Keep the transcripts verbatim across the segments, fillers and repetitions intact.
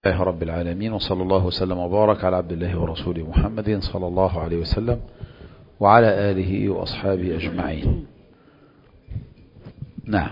الله رب العالمين، وصلى الله وسلم وبارك على عبد الله ورسوله محمد صلى الله عليه وسلم وعلى آله وأصحابه أجمعين. نعم.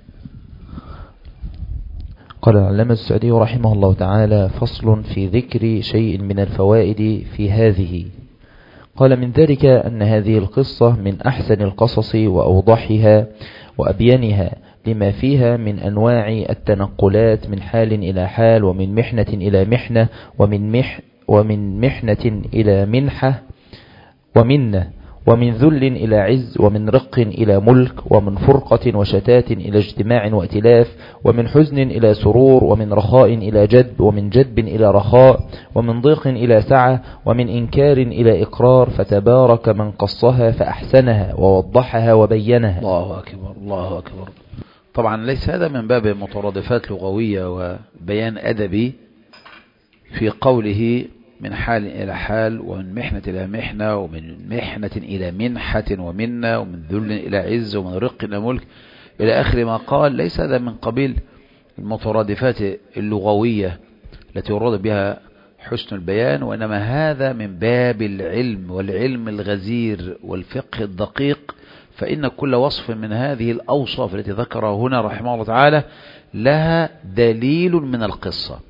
قال العلامة السعدي رحمه الله تعالى: فصل في ذكر شيء من الفوائد في هذه. قال: من ذلك أن هذه القصة من أحسن القصص وأوضحها وأبينها لما فيها من أنواع التنقلات من حال إلى حال، ومن محنة إلى محنة، ومن, مح ومن محنة إلى منحة ومنة، ومن ذل إلى عز، ومن رق إلى ملك، ومن فرقة وشتات إلى اجتماع وائتلاف، ومن حزن إلى سرور، ومن رخاء إلى جدب، ومن جدب إلى رخاء، ومن ضيق إلى سعة، ومن إنكار إلى إقرار. فتبارك من قصها فأحسنها ووضحها وبينها. الله أكبر، الله أكبر. طبعا ليس هذا من باب مترادفات لغوية وبيان أدبي في قوله من حال إلى حال، ومن محنة إلى محنة، ومن محنة إلى منحة ومنة، ومن ذل إلى عز، ومن رق إلى ملك، إلى آخر ما قال. ليس هذا من قبيل المترادفات اللغوية التي يراد بها حسن البيان، وإنما هذا من باب العلم والعلم الغزير والفقه الدقيق. فإن كل وصف من هذه الأوصاف التي ذكرها هنا رحمه الله تعالى لها دليل من القصة.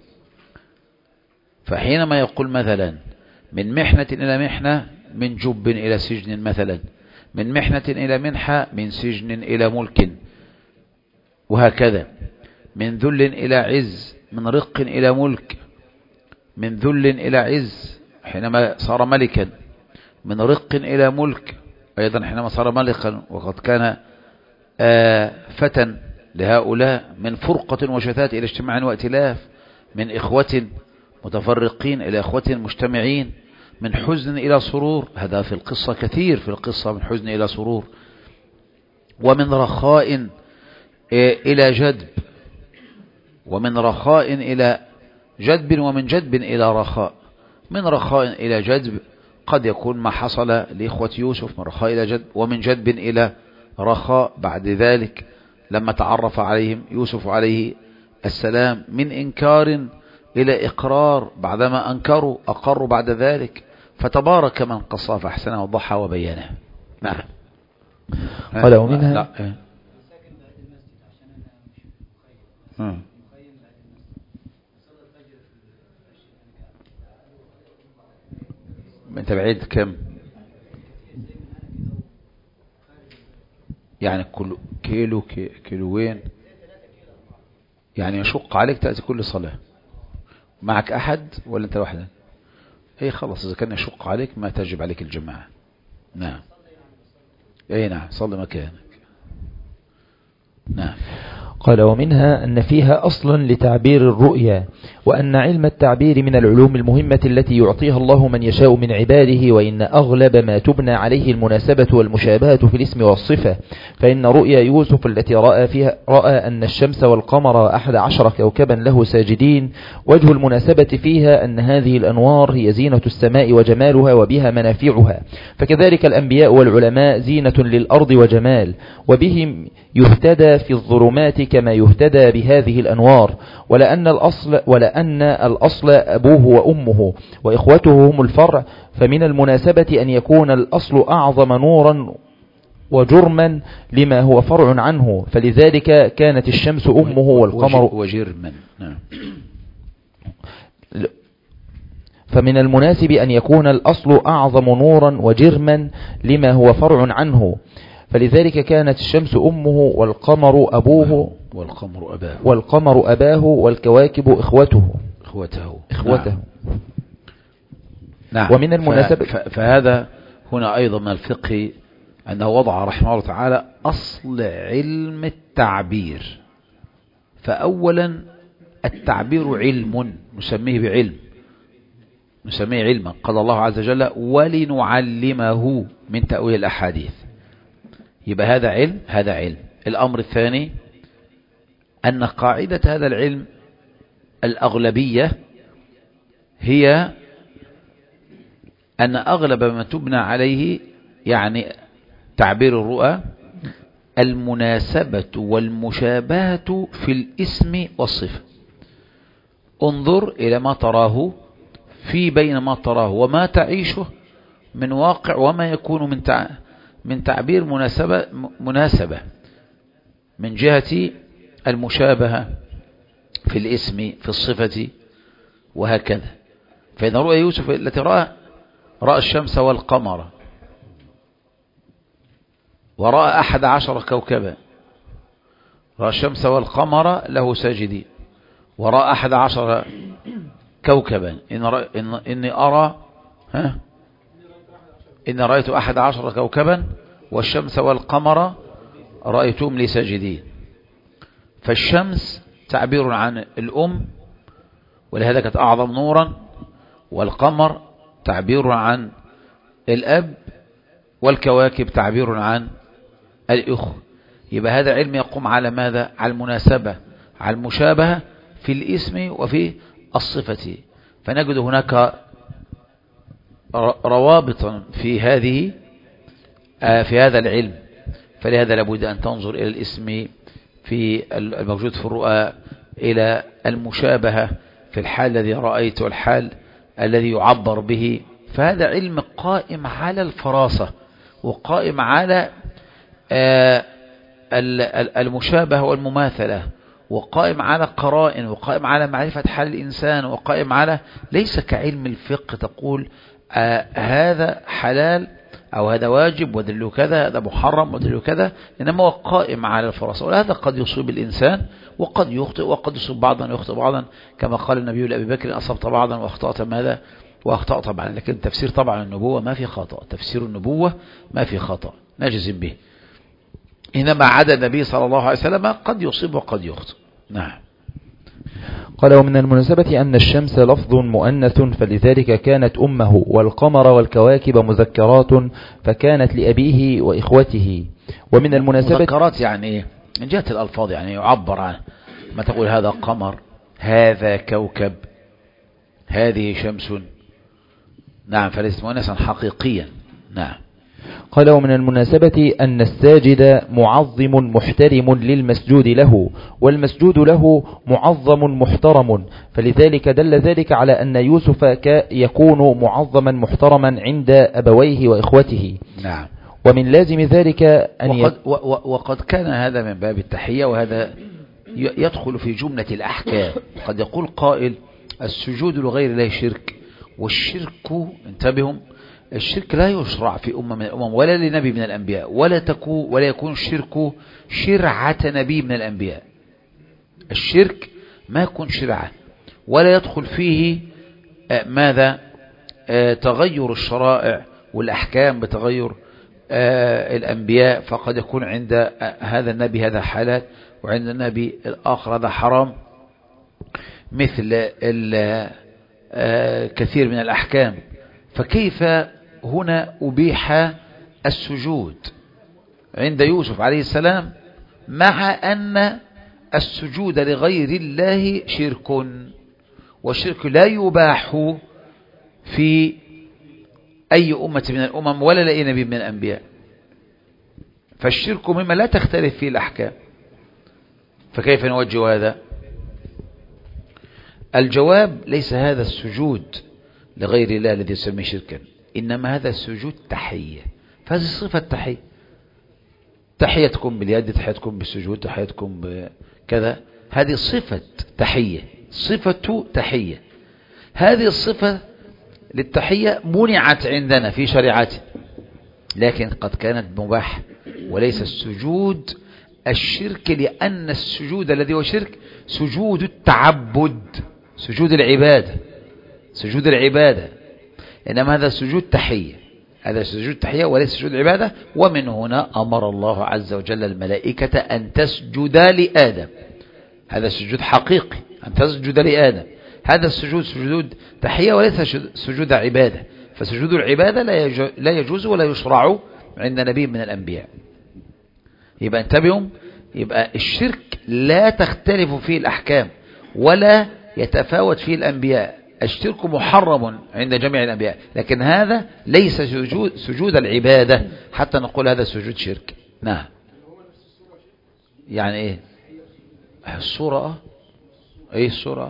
فحينما يقول مثلا من محنة إلى محنة، من جب إلى سجن مثلا، من محنة إلى منحة، من سجن إلى ملك، وهكذا، من ذل إلى عز، من رق إلى ملك، من ذل إلى عز حينما صار ملكا، من رق إلى ملك أيضا حينما صار ملكا وقد كان آه فتى لهؤلاء، من فرقة وشتات إلى اجتماع وائتلاف، من إخوة متفرقين إلى إخوة مجتمعين، من حزن إلى سرور. هذا في القصة كثير، في القصة من حزن إلى سرور. ومن رخاء إلى جدب، ومن رخاء إلى جدب، ومن جدب إلى رخاء. من رخاء إلى جدب قد يكون ما حصل لإخوة يوسف، من رخاء إلى جدب، ومن جدب إلى رخاء بعد ذلك لما تعرف عليهم يوسف عليه السلام، من إنكار إلى إقرار بعدما أنكروا أقروا بعد ذلك. فتبارك من قصى فأحسنه وضحى وبينه. نعم. قال ومنها انت بعيد كم يعني؟ كل كيلو كيلوين يعني يشق عليك تأتي كل صلاة. معك أحد ولا أنت وحدك؟ ايه خلاص، إذا كان يشق عليك ما تجب عليك الجماعة. نعم. ايه نعم، صلي مكانك. نعم. قال ومنها أن فيها أصلا لتعبير الرؤيا، وأن علم التعبير من العلوم المهمة التي يعطيها الله من يشاء من عباده، وإن أغلب ما تبنى عليه المناسبة والمشابهة في الاسم والصفة. فإن رؤيا يوسف التي رأى فيها رأى أن الشمس والقمر أحد عشر كوكبا له ساجدين، وجه المناسبة فيها أن هذه الأنوار هي زينة السماء وجمالها وبها منافعها. فكذلك الأنبياء والعلماء زينة للأرض وجمال، وبهم يهتدى في الظلمات كما يهتدى بهذه الأنوار. ولأن الأصل ولأن الأصل أبوه وأمه وإخوته هم الفرع، فمن المناسبة أن يكون الأصل أعظم نورا وجرما لما هو فرع عنه، فلذلك كانت الشمس أمه والقمر وجرما. فمن المناسب أن يكون الأصل أعظم نورا وجرما لما هو فرع عنه، فلذلك كانت الشمس أمه والقمر أبوه والقمر أباه والقمر أباه والكواكب إخوته إخوته إخوته. نعم. نعم. ومن المناسبة فهذا هنا أيضا من الفقه أنه وضع رحمه الله تعالى أصل علم التعبير. فأولا التعبير علم نسميه بعلم، نسميه علما. قال الله عز وجل ولنعلمه من تأويل الأحاديث. يبقى هذا علم، هذا علم. الأمر الثاني أن قاعدة هذا العلم الأغلبية هي أن أغلب ما تبنى عليه يعني تعبير الرؤى المناسبة والمشابهة في الاسم والصفة. انظر إلى ما تراه في بين ما تراه وما تعيشه من واقع وما يكون من تع... من تعبير مناسبة مناسبة من جهة المشابهة في الاسم في الصفة وهكذا. فإن رؤيا يوسف التي رأى رأى الشمس والقمر ورأى أحد عشر كوكبا، رأى الشمس والقمر له ساجدين ورأى أحد عشر كوكبا إن رأ... إن... إني أرى ها إن رأيت أحد عشر كوكبا والشمس والقمر رأيتهم لي ساجدين. فالشمس تعبير عن الأم ولهذا كانت أعظم نورا، والقمر تعبير عن الأب، والكواكب تعبير عن الأخ. يبقى هذا علم يقوم على ماذا؟ على المناسبة، على المشابهة في الاسم وفي الصفة. فنجد هناك روابط في هذه في هذا العلم. فلهذا لابد أن تنظر إلى الاسم في الموجود في الرؤى، إلى المشابهة في الحال الذي رأيت والحال الذي يعبر به. فهذا علم قائم على الفراسة وقائم على المشابهة والمماثلة، وقائم على قرائن، وقائم على معرفة حال الإنسان، وقائم على ليس كعلم الفقه تقول آه هذا حلال أو هذا واجب ودلو كذا، هذا محرم ودلو كذا، إنما هو قائم على الفراسة. وهذا قد يصيب الإنسان وقد يخطئ، وقد يصيب بعضا ويخطئ بعضا، كما قال النبي لأبي بكر أصبت بعضا وأخطأت ماذا وأخطأ طبعا. لكن تفسير طبعا النبوة ما في خطأ، تفسير النبوة ما في خطأ نجزم به، إنما عدا النبي صلى الله عليه وسلم قد يصيب وقد يخطئ. نعم. قال: ومن المناسبة أن الشمس لفظ مؤنث فلذلك كانت أمه، والقمر والكواكب مذكرات فكانت لأبيه وإخوته. ومن المناسبة مذكرات يعني من جهة الألفاظ، يعني يعبر عنه، ما تقول هذا قمر، هذا كوكب، هذه شمس. نعم، فليست مؤنثا حقيقيا. نعم. قال: ومن المناسبة أن الساجد معظم محترم للمسجود له، والمسجود له معظم محترم، فلذلك دل ذلك على أن يوسف يكون معظما محترما عند أبويه وإخوته. نعم. ومن لازم ذلك أن وقد, وقد كان هذا من باب التحية، وهذا يدخل في جملة الأحكام. قد يقول قائل: السجود لغير الله شرك، والشرك انتبهوا، الشرك لا يشرع في أمة من الأمم ولا لنبي من الأنبياء، ولا تكون ولا يكون الشرك شرعة نبي من الأنبياء. الشرك ما يكون شرعة، ولا يدخل فيه ماذا تغير الشرائع والأحكام بتغير الأنبياء. فقد يكون عند هذا النبي هذا حالات، وعند النبي الآخر هذا حرام، مثل كثير من الأحكام. فكيف هنا أبيح السجود عند يوسف عليه السلام، مع أن السجود لغير الله شرك، والشرك لا يباح في أي أمة من الأمم ولا لأي نبي من الأنبياء. فالشرك مما لا تختلف فيه الأحكام. فكيف نوجه هذا؟ الجواب: ليس هذا السجود لغير الله الذي يسميه شركا، إنما هذا السجود تحية. فهذه صفة تحية، تحيتكم باليد، تحيتكم بالسجود، تحيتكم بكذا، هذه صفة تحية، صفة تحية. هذه الصفة للتحية منعت عندنا في شريعتنا، لكن قد كانت مباح، وليس السجود الشرك، لأن السجود الذي هو شرك سجود التعبد، سجود العبادة، سجود العبادة. إنما هذا سجود تحية، هذا سجود تحية وليس سجود العبادة. ومن هنا أمر الله عز وجل الملائكة أن تسجد لآدم، هذا سجود حقيقي، أن تسجد لآدم. هذا السجود سجود تحية وليس سجود عبادة. فسجود العبادة لا يجوز ولا يشرع عند نبي من الأنبياء. يبقى انتبهوا، يبقى الشرك لا تختلف فيه الأحكام ولا يتفاوت فيه الأنبياء. الشرك محرم عند جميع الأنبياء، لكن هذا ليس سجود, سجود العبادة حتى نقول هذا سجود شرك. نعم. يعني ايه الصورة؟ ايه الصورة؟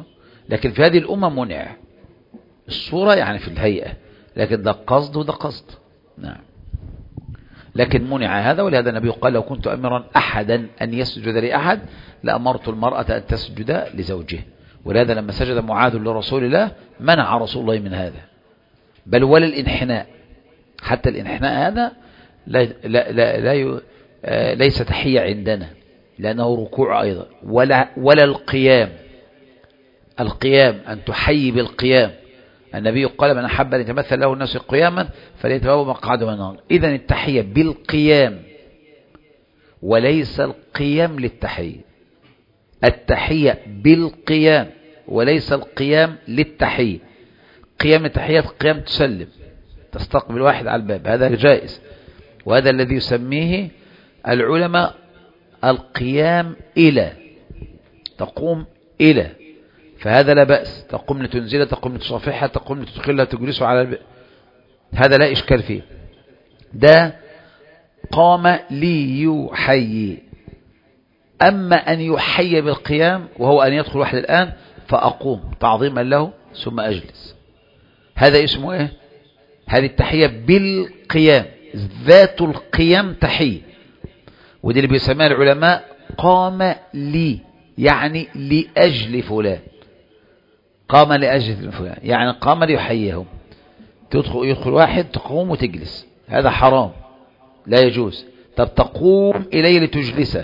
لكن في هذه الأمة منع الصورة يعني في الهيئة، لكن ده قصد وده قصد. نعم. لكن منع هذا، ولهذا النبي قال لو كنت أمرا أحدا أن يسجد لأحد لأمرت المرأة أن تسجد لزوجه. ولهذا لما سجد معاذ لرسول الله منع رسول الله من هذا، بل ولا الانحناء، حتى الانحناء هذا لا لا لا لا ليس تحية عندنا لأنه ركوع أيضا، ولا ولا القيام. القيام أن تحيي بالقيام، النبي قال من أحب أن يتمثل له الناس قياما فليتبوأ مقعده من النار. إذن التحية بالقيام وليس القيام للتحية، التحية بالقيام وليس القيام للتحية. قيام التحية قيام تسلم تستقبل واحد على الباب، هذا جائز، وهذا الذي يسميه العلماء القيام إلى، تقوم إلى، فهذا لا بأس، تقوم لتنزلها، تقوم لتصافحها، تقوم لتدخلها، تجلسها على الباب، هذا لا إشكال فيه. ده قام ليحيي. أما أن يحيي بالقيام وهو أن يدخل واحد الآن فأقوم تعظيما له ثم أجلس، هذا اسمه إيه؟ هذه التحية بالقيام، ذات القيام تحية، ودي اللي بيسميها العلماء قام لي، يعني لأجل فلان، قام لأجل فلان يعني قام ليحييهم. تدخل يدخل واحد تقوم وتجلس، هذا حرام لا يجوز. طب تقوم إليه لتجلسه،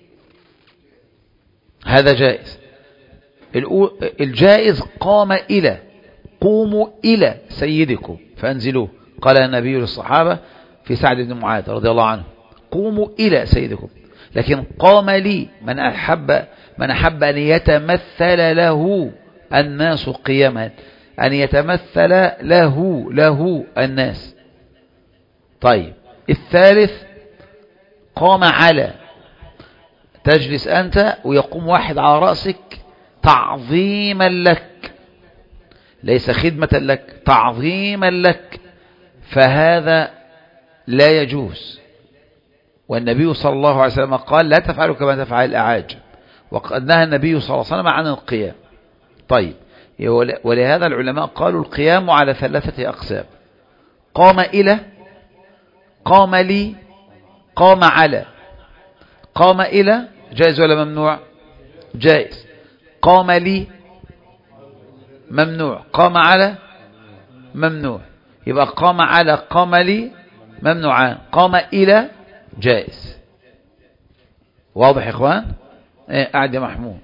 هذا جائز. الجائز قام إلى، قوموا إلى سيدكم فأنزلوه، قال النبي للصحابة في سعد بن معاذ رضي الله عنه قوموا إلى سيدكم. لكن قام لي، من أحب من أحب أن يتمثل له الناس قياما، أن يتمثل له له الناس. طيب الثالث قام على، تجلس أنت ويقوم واحد على رأسك تعظيما لك، ليس خدمة لك، تعظيما لك، فهذا لا يجوز. والنبي صلى الله عليه وسلم قال لا تفعلوا كما تفعل الأعاجم، وقد نهى النبي صلى الله عليه وسلم عن القيام. طيب ولهذا العلماء قالوا القيام على ثلاثة أقسام: قام إلى، قام لي، قام على. قام إلى جائز ولا ممنوع؟ جائز. قام لي ممنوع، قام على ممنوع. يبقى قام على قام لي ممنوعان، قام إلى جائز. واضح يا إخوان؟ ايه قاعد يا محمود.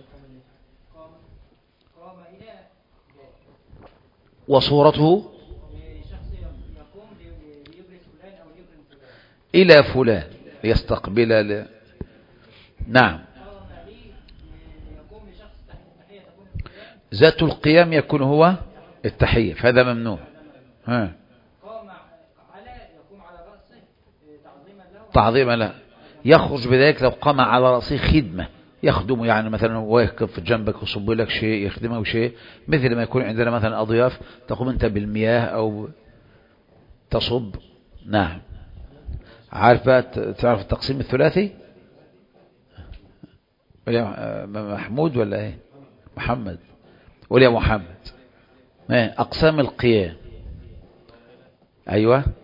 وصورته إلى فلان يستقبل ل... نعم. ذات القيام يكون هو التحية، فهذا ممنوع. ها. تعظيما له، يخرج بذلك لو قام على رأسه خدمة يخدمه، يعني مثلا واقف جنبك وصب لك شيء يخدمه شيء، مثل ما يكون عندنا مثلا أضياف تقوم أنت بالمياه أو تصب. نعم. عارف بقى، تعرف التقسيم الثلاثي ولا محمود ولا ايه؟ محمد ولا محمد؟ ايه أقسام القيام؟ أيوة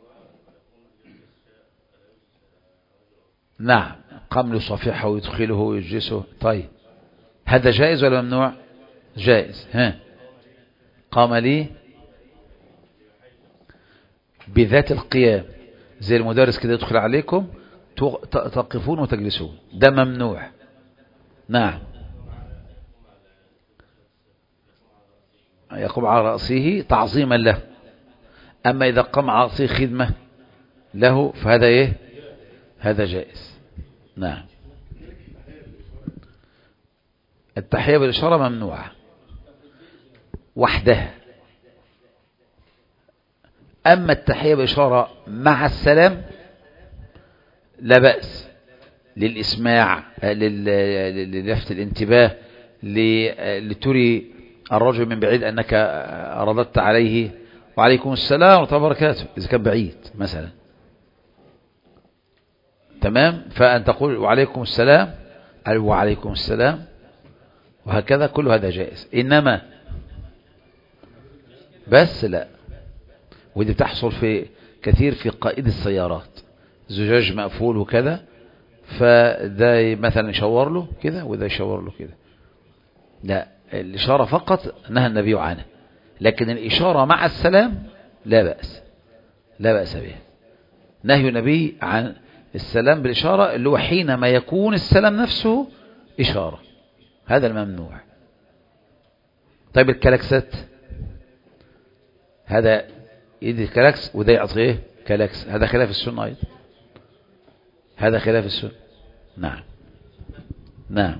نعم، قام لصفيحه ويدخله ويجلسه. طيب هذا جائز ولا ممنوع؟ جائز. ها. قام لي بذات القيام، زي المدرس كده يدخل عليكم تقفون وتجلسون، ده ممنوع. نعم. يقوم على رأسه تعظيما له. أما إذا قام على رأسه خدمة له فهذا إيه؟ هذا جائز. نعم. التحية بالإشارة ممنوعة وحدها. أما التحية بالإشارة مع السلام لا بأس، للإسماع، للفت الانتباه، لتري الرجل من بعيد أنك رددت عليه وعليكم السلام ورحمة الله وبركاته إذا كان بعيد مثلا. تمام. فأن تقول وعليكم السلام، وعليكم السلام، وهكذا كل هذا جائز. إنما بس لا، ودي بتحصل في كثير في قائد السيارات، زجاج مقفول وكذا، فده مثلا يشاور له كده وده يشاور له كده. لا، الإشارة فقط نهى النبي عنها، لكن الإشارة مع السلام لا بأس، لا بأس بها. نهي النبي عن السلام بالإشارة اللي هو حينما يكون السلام نفسه إشارة، هذا الممنوع. طيب الكلاكسات، هذا يدي كلاكس وده يعطيه كلاكس، هذا خلاف السنة أيضا، هذا خلاف السنة. نعم نعم.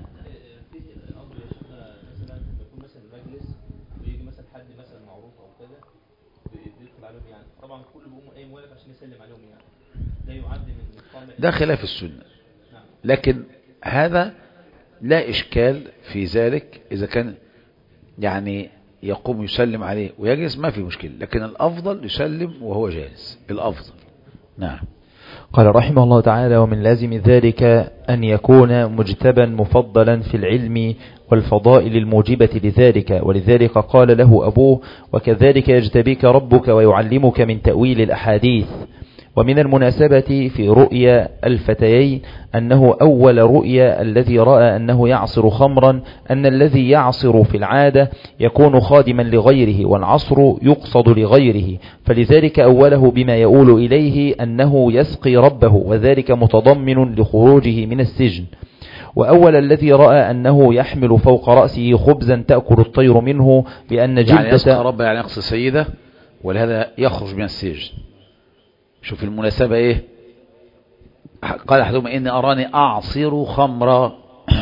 ده خلاف السنة، لكن هذا لا إشكال في ذلك إذا كان يعني يقوم يسلم عليه ويجلس ما في مشكلة، لكن الأفضل يسلم وهو جالس، الأفضل. نعم. قال رحمه الله تعالى: ومن لازم ذلك أن يكون مجتبا مفضلا في العلم والفضائل الموجبة لذلك، ولذلك قال له أبوه: وكذلك يجتبيك ربك ويعلمك من تأويل الأحاديث. ومن المناسبة في رؤيا الفتيين أنه أول رؤيا الذي رأى أنه يعصر خمرا أن الذي يعصر في العادة يكون خادما لغيره، والعصر يقصد لغيره، فلذلك أوله بما يؤول إليه أنه يسقي ربه، وذلك متضمن لخروجه من السجن. وأول الذي رأى أنه يحمل فوق رأسه خبزا تأكل الطير منه بأن جلدة، يعني يسقي ربه يعني يقصي سيدة، ولهذا يخرج من السجن. شوف المناسبة ايه؟ قال احدهم: اني اراني اعصر خمرا.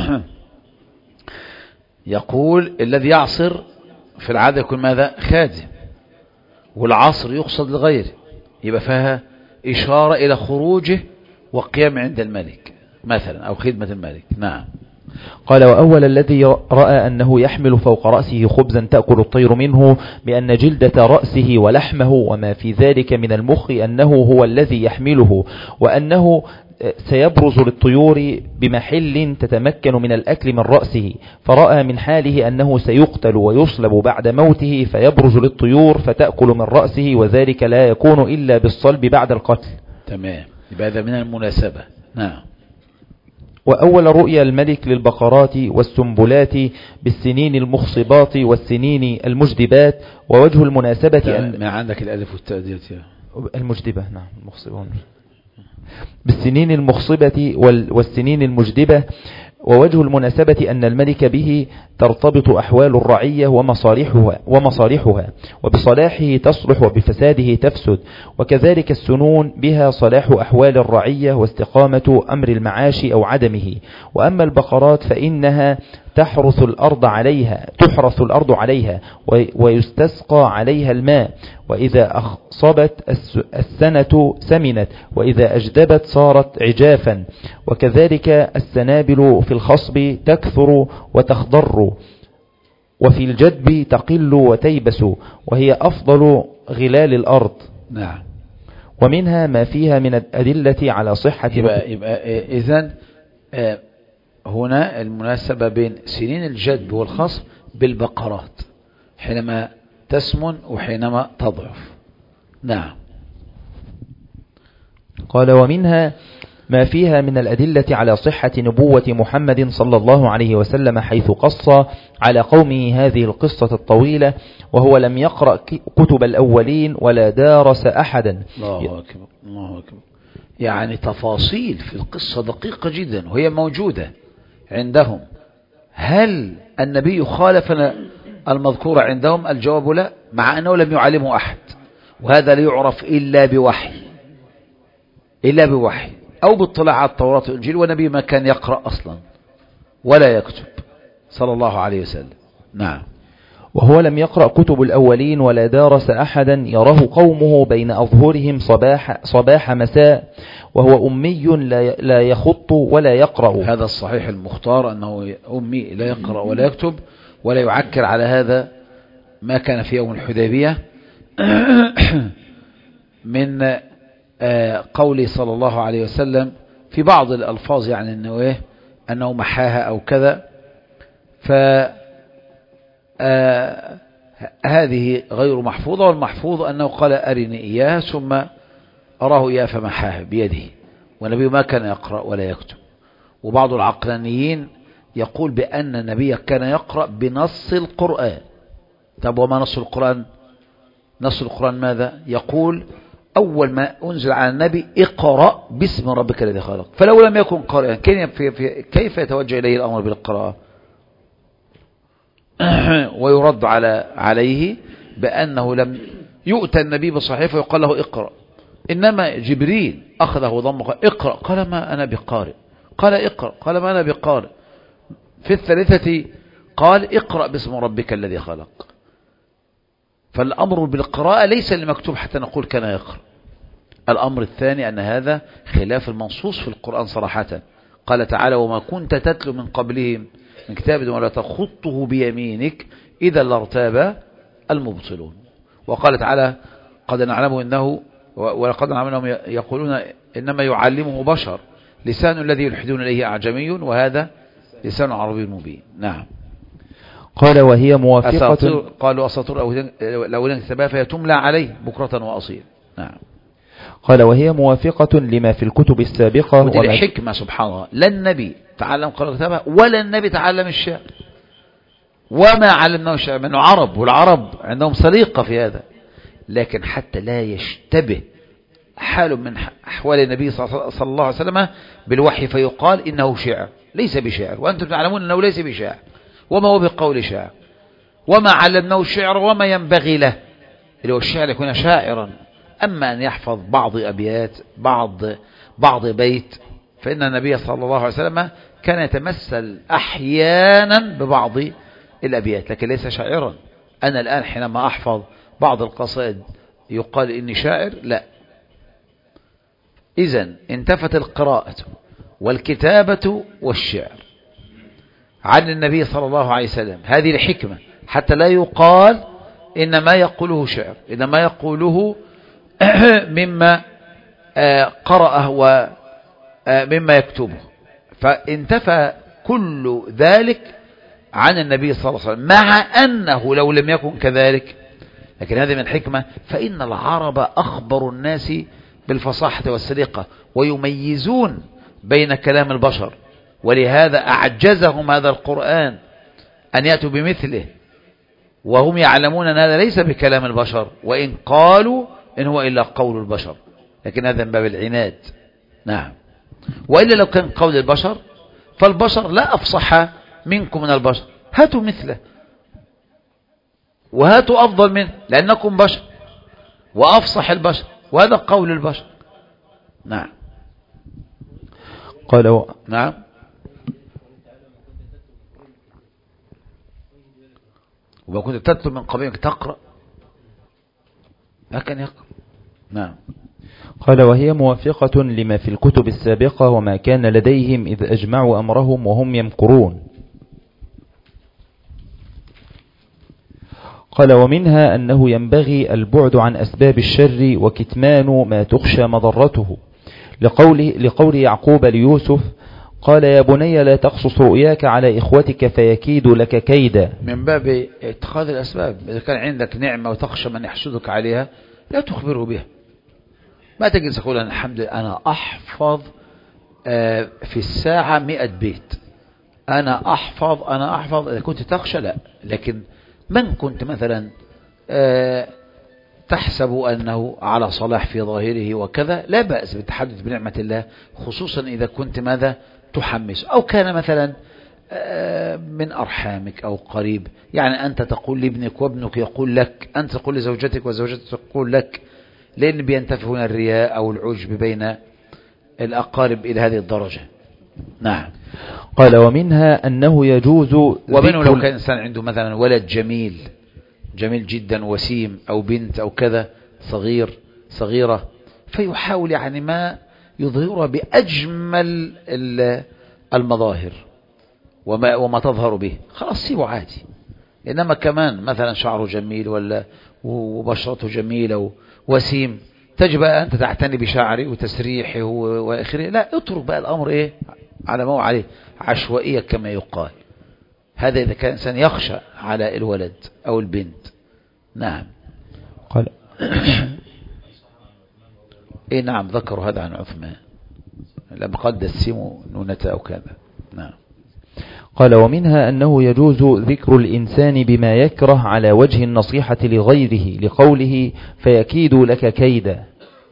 يقول الذي يعصر في العادة يكون ماذا؟ خادم، والعصر يقصد لغيره، يبقى فيها اشارة الى خروجه وقيام عند الملك مثلا او خدمة الملك. نعم. قال: وأول الذي رأى أنه يحمل فوق رأسه خبزا تأكل الطير منه بأن جلدة رأسه ولحمه وما في ذلك من المخ أنه هو الذي يحمله، وأنه سيبرز للطيور بمحل تتمكن من الأكل من رأسه، فرأى من حاله أنه سيقتل ويصلب بعد موته فيبرز للطيور فتأكل من رأسه، وذلك لا يكون إلا بالصلب بعد القتل. تمام، يبقى هذا من المناسبة. نعم. وأول رؤيا الملك للبقرات والسنبلات بالسنين المخصبات والسنين المجدبات. ووجه المناسبة أن ما عندك الألف والتأدية المجدبة. نعم المخصبون. بالسنين المخصبة والسنين المجدبة. ووجه المناسبة أن الملك به ترتبط أحوال الرعية ومصالحها, ومصالحها وبصلاحه تصلح وبفساده تفسد، وكذلك السنون بها صلاح أحوال الرعية واستقامة أمر المعاش أو عدمه. وأما البقرات فإنها تحرث الأرض عليها تحرث الأرض عليها ويستسقى عليها الماء، وإذا أخصبت السنة سمنت، وإذا أجدبت صارت عجافا. وكذلك السنابل في الخصب تكثر وتخضر، وفي الجدب تقل وتيبس، وهي أفضل غلال الأرض. نعم. ومنها ما فيها من الأدلة على صحة. يبقى, يبقى إذن هنا المناسبة بين سنين الجدب والخصب بالبقرات حينما تسمن وحينما تضعف. نعم. قال: ومنها ما فيها من الأدلة على صحة نبوة محمد صلى الله عليه وسلم، حيث قص على قومه هذه القصة الطويلة وهو لم يقرأ كتب الأولين ولا دارس أحدا. الله أكبر الله أكبر. يعني تفاصيل في القصة دقيقة جدا وهي موجودة عندهم. هل النبي خالف المذكور عندهم؟ الجواب لا، مع أنه لم يعلمه أحد، وهذا لا يعرف إلا بوحي إلا بوحي أو باطلاع على التوراة والإنجيل، ونبي ما كان يقرأ أصلا ولا يكتب صلى الله عليه وسلم. نعم. وهو لم يقرأ كتب الأولين ولا دارس أحدا يراه قومه بين أظهرهم صباح, صباح مساء، وهو أمي لا يخط ولا يقرأ. هذا الصحيح المختار أنه أمي لا يقرأ ولا يكتب، ولا يعكر على هذا ما كان في يوم الحديبية من قوله صلى الله عليه وسلم في بعض الألفاظ، يعني أنه, إيه؟ أنه محاها أو كذا. فهذه غير محفوظة، والمحفوظ أنه قال أرني إياها ثم أراه إياها فمحاها بيده، والنبي ما كان يقرأ ولا يكتب. وبعض العقلانيين يقول بأن النبي كان يقرأ بنص القرآن. طب وما نص القرآن؟ نص القرآن ماذا؟ يقول أول ما أنزل على النبي اقرأ باسم ربك الذي خلق، فلو لم يكن قارئا كيف يتوجه إليه الأمر بالقراءة؟ ويرد على عليه بأنه لم يؤتى النبي بصحيفة ويقال له اقرأ، إنما جبريل أخذه ضمه قال اقرأ، قال ما أنا بقارئ، قال اقرأ، قال ما أنا بقارئ. في الثالثة قال اقرأ باسم ربك الذي خلق. فالأمر بالقراءة ليس لمكتوب حتى نقول كان يقرأ. الأمر الثاني أن هذا خلاف المنصوص في القرآن صراحة. قال تعالى وما كنت تتلو من قبلهم من كتاب ولا تخطه بيمينك إذا لارتاب المبطلون. وقال تعالى قد نعلم إنه ولقد نعلم أنهم يقولون إنما يعلمه بشر لسان الذي يلحدون إليه أعجمي وهذا لسان عربي مبين. نعم. قال وهي موافقة أساطير قالوا أساطير الأولين كتبها فهي تملى عليه بكرة وأصيل. نعم. قال وهي موافقة لما في الكتب السابقة. ودي الحكمة سبحان الله، لا النبي تعلم قراءة كتابها ولا النبي تعلم الشعر وما علمناه الشعر، منه عرب والعرب عندهم سليقة في هذا، لكن حتى لا يشتبه حال من أحوال النبي صلى الله عليه وسلم بالوحي فيقال إنه شعر، ليس بشعر، وأنتم تعلمون أنه ليس بشعر وما هو بقول شعر وما علمناه الشعر وما ينبغي له، اللي هو الشعر يكون شاعرا. أما أن يحفظ بعض أبيات بعض بعض بيت، فإن النبي صلى الله عليه وسلم كان يتمثل أحيانا ببعض الأبيات لكن ليس شاعرا. أنا الآن حينما أحفظ بعض القصائد يقال إني شاعر؟ لا. إذن انتفت القراءة والكتابة والشعر عن النبي صلى الله عليه وسلم، هذه الحكمة حتى لا يقال إنما يقوله شعر، إنما يقوله مما قرأه ومما يكتبه، فانتفى كل ذلك عن النبي صلى الله عليه وسلم، مع أنه لو لم يكن كذلك لكن هذه من حكمة، فإن العرب أخبر الناس بالفصاحة والسليقة ويميزون بين كلام البشر، ولهذا أعجزهم هذا القرآن أن يأتوا بمثله وهم يعلمون أن هذا ليس بكلام البشر، وإن قالوا إن هو إلا قول البشر، لكن هذا من باب العناد. نعم. وإلا لو كان قول البشر فالبشر لا أفصح منكم من البشر، هاتوا مثله وهاتوا أفضل منه لأنكم بشر وأفصح البشر وهذا قول البشر. نعم. قالوا نعم. وما كنت تتلو من قبلك تقرأ ما كان يقرأ. نعم. قال وهي موافقة لما في الكتب السابقة وما كان لديهم إذ أجمعوا أمرهم وهم يمكرون. قال ومنها أنه ينبغي البعد عن أسباب الشر وكتمان ما تخشى مضرته، لقول, لقول يعقوب ليوسف قال يا بني لا تقصص رؤياك على إخوتك فيكيد لك كيدا، من باب اتخاذ الأسباب. إذا كان عندك نعمة وتخشى من يحسدك عليها لا تخبره بها، ما تجلس تقول أنا الحمد لله أنا أحفظ في الساعة مئة بيت، أنا أحفظ أنا أحفظ إذا كنت تخشى لا. لكن من كنت مثلا تحسب أنه على صلاح في ظاهره وكذا لا بأس بالتحدث بنعمة الله، خصوصا إذا كنت ماذا تحمس أو كان مثلا من أرحامك أو قريب، يعني أنت تقول لابنك وابنك يقول لك، أنت تقول لزوجتك وزوجتك تقول لك، لأن بينتفعون الرياء أو العجب بين الأقارب إلى هذه الدرجة. نعم. قال ومنها أنه يجوز، ومنه لو كان إنسان عنده مثلا ولد جميل جميل جدا وسيم أو بنت أو كذا صغير صغيرة، فيحاول يعني ما يظهر بأجمل المظاهر وما, وما تظهر به، خلاص سيبه عادي. إنما كمان مثلا شعره جميل ولا وبشرته جميلة وسيم، تجب أنت تعتني بشعره وتسريحه وآخره، لا اترك بقى الأمر إيه على ما هو عليه، عشوائية كما يقال. هذا إذا كان إنسان يخشى على الولد أو البنت. نعم. قال إيه نعم ذكروا هذا عن عثمان لما قد دسموا نونة أو كذا. نعم. قال ومنها أنه يجوز ذكر الإنسان بما يكره على وجه النصيحة لغيره لقوله فيكيد لك كيدا.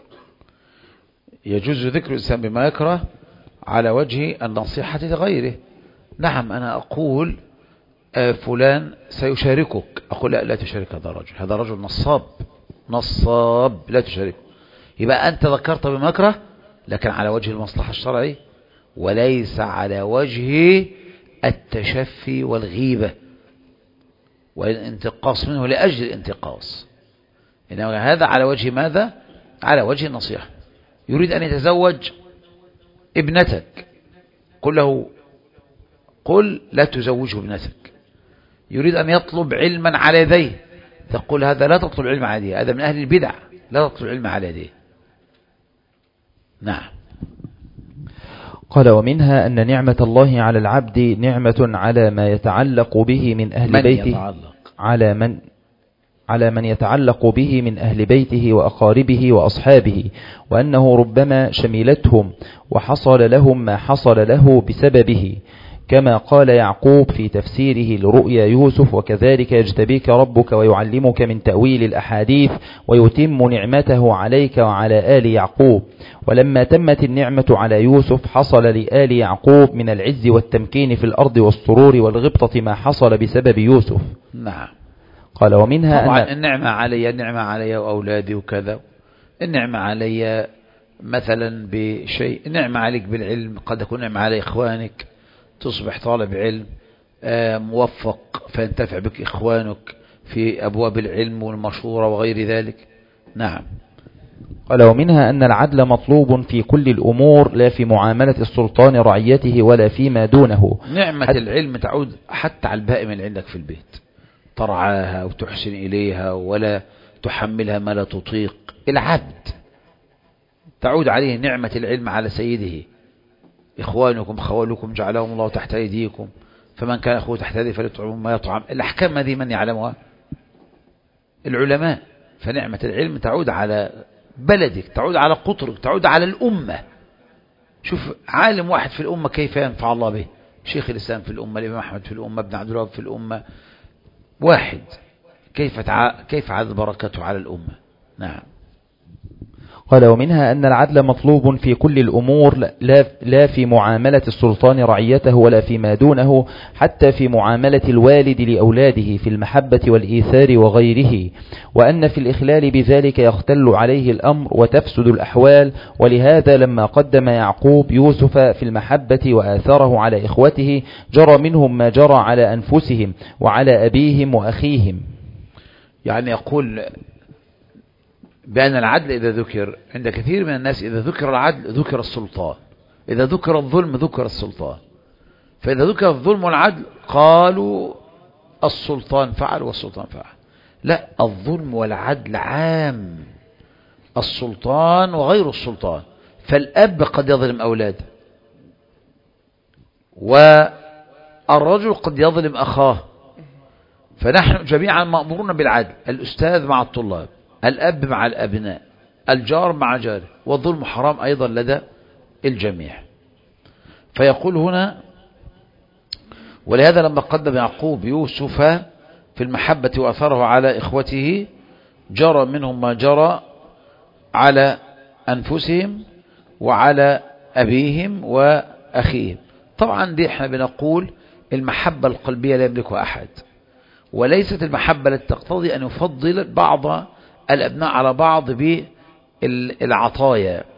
يجوز ذكر الإنسان بما يكره على وجه النصيحة لغيره. نعم أنا أقول آه فلان سيشاركك، أقول لا لا تشارك هذا الرجل، هذا رجل نصاب نصاب لا تشاركه. يبقى أنت ذكرت بما يكره لكن على وجه المصلحة الشرعي وليس على وجه التشفي والغيبة والانتقاص منه لأجل الانتقاص، إنما هذا على وجه ماذا؟ على وجه النصيحة. يريد أن يتزوج ابنتك قل له قل لا تزوجه ابنتك. يريد أن يطلب علما على يديه تقول هذا لا تطلب علم على يديه، هذا من أهل البدع لا تطلب علم على يديه. نعم. قال ومنها أن نعمة الله على العبد نعمة على ما يتعلق به من أهل من بيته يتعلق. على من على من يتعلق به من أهل بيته وأقاربه وأصحابه، وأنه ربما شملتهم وحصل لهم ما حصل له بسببه، كما قال يعقوب في تفسيره لرؤيا يوسف وكذلك يجتبيك ربك ويعلمك من تأويل الأحاديث ويتم نعمته عليك وعلى آل يعقوب. ولما تمت النعمة على يوسف حصل لآل يعقوب من العز والتمكين في الأرض والسرور والغبطة ما حصل بسبب يوسف. نعم. قال ومنها طبعا أن النعمة علي النعمة علي وأولادي وكذا، النعمة علي مثلا بشيء، النعمة عليك بالعلم، قد يكون نعمة على إخوانك تصبح طالب علم موفق فينتفع بك إخوانك في أبواب العلم والمشورة وغير ذلك. نعم. قال ومنها أن العدل مطلوب في كل الأمور لا في معاملة السلطان رعيته ولا فيما دونه. نعمة العلم تعود حتى على البائم اللي عندك في البيت، ترعاها وتحسن إليها ولا تحملها ما لا تطيق. العبد تعود عليه نعمة العلم على سيده. إخوانكم خوالكم جعلهم الله تحت أيديكم فمن كان أخوه تحت يده فليطعم ما يطعم. الأحكام هذه من يعلمها؟ العلماء. فنعمة العلم تعود على بلدك، تعود على قطرك، تعود على الأمة. شوف عالم واحد في الأمة كيف ينفع الله به، شيخ الإسلام في الأمة، الإمام أحمد في الأمة، ابن عبد الوهاب في الأمة، واحد كيف تع... كيف عاد بركته على الأمة. نعم. قال ومنها أن العدل مطلوب في كل الأمور لا, لا في معاملة السلطان رعيته ولا فيما دونه، حتى في معاملة الوالد لأولاده في المحبة والإيثار وغيره، وأن في الإخلال بذلك يختل عليه الأمر وتفسد الأحوال. ولهذا لما قدم يعقوب يوسف في المحبة وآثره على إخوته جرى منهم ما جرى على أنفسهم وعلى أبيهم وأخيهم. يعني يقول بأن العدل إذا ذكر عند كثير من الناس، إذا ذكر العدل ذكر السلطان، إذا ذكر الظلم ذكر السلطان. فإذا ذكر الظلم والعدل قالوا السلطان فعل والسلطان فعل. لا، الظلم والعدل عام، السلطان وغير السلطان. فالأب قد يظلم أولاده، والرجل قد يظلم أخاه. فنحن جميعا مأمورون بالعدل، الأستاذ مع الطلاب، الأب مع الأبناء، الجار مع جاره، والظلم حرام أيضا لدى الجميع. فيقول هنا ولهذا لما قدم يعقوب يوسف في المحبة وأثره على إخوته جرى منهم ما جرى على أنفسهم وعلى أبيهم وأخيهم. طبعا دي احنا بنقول المحبة القلبية لا يملكها أحد، وليست المحبة التي تقتضي أن يفضل بعض الأبناء على بعض بالعطايا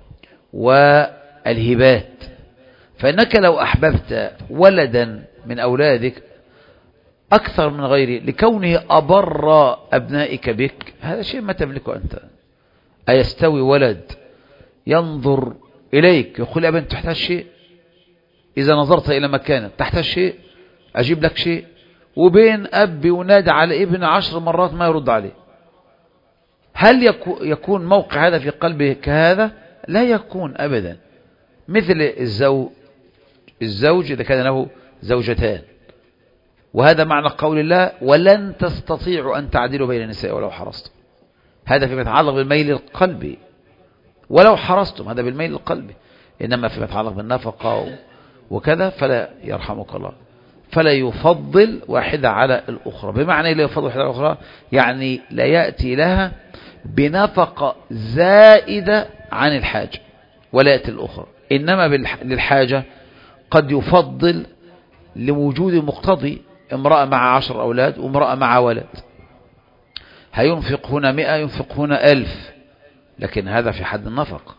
والهبات. فإنك لو أحببت ولدا من أولادك أكثر من غيره لكونه أبر أبنائك بك، هذا شيء ما تملكه أنت. أيستوي ولد ينظر إليك يقول يا بنت تحتاج شيء، إذا نظرت إلى مكانك تحتاج شيء أجيب لك شيء، وبين أب ينادى على ابن عشر مرات ما يرد عليه؟ هل يكون موقع هذا في قلبه كهذا؟ لا يكون أبدا. مثل الزوج الزوج إذا كان له زوجتان وهذا معنى قول الله ولن تستطيعوا أن تعدلوا بين النساء ولو حرصتم. هذا فيما يتعلق بالميل القلبي، ولو حرصتم هذا بالميل القلبي. إنما فيما يتعلق بالنفقة وكذا فلا يرحمك الله، فلا يفضل واحدة على الأخرى. بمعنى لا يفضل واحدة على الأخرى يعني لا يأتي لها بنفقة زائدة عن الحاجة ولا يأتي الأخرى، إنما للحاجة قد يفضل لوجود مقتضي، امرأة مع عشر أولاد وامرأة مع ولد، هينفق هنا مئة ينفق هنا ألف، لكن هذا في حد النفق.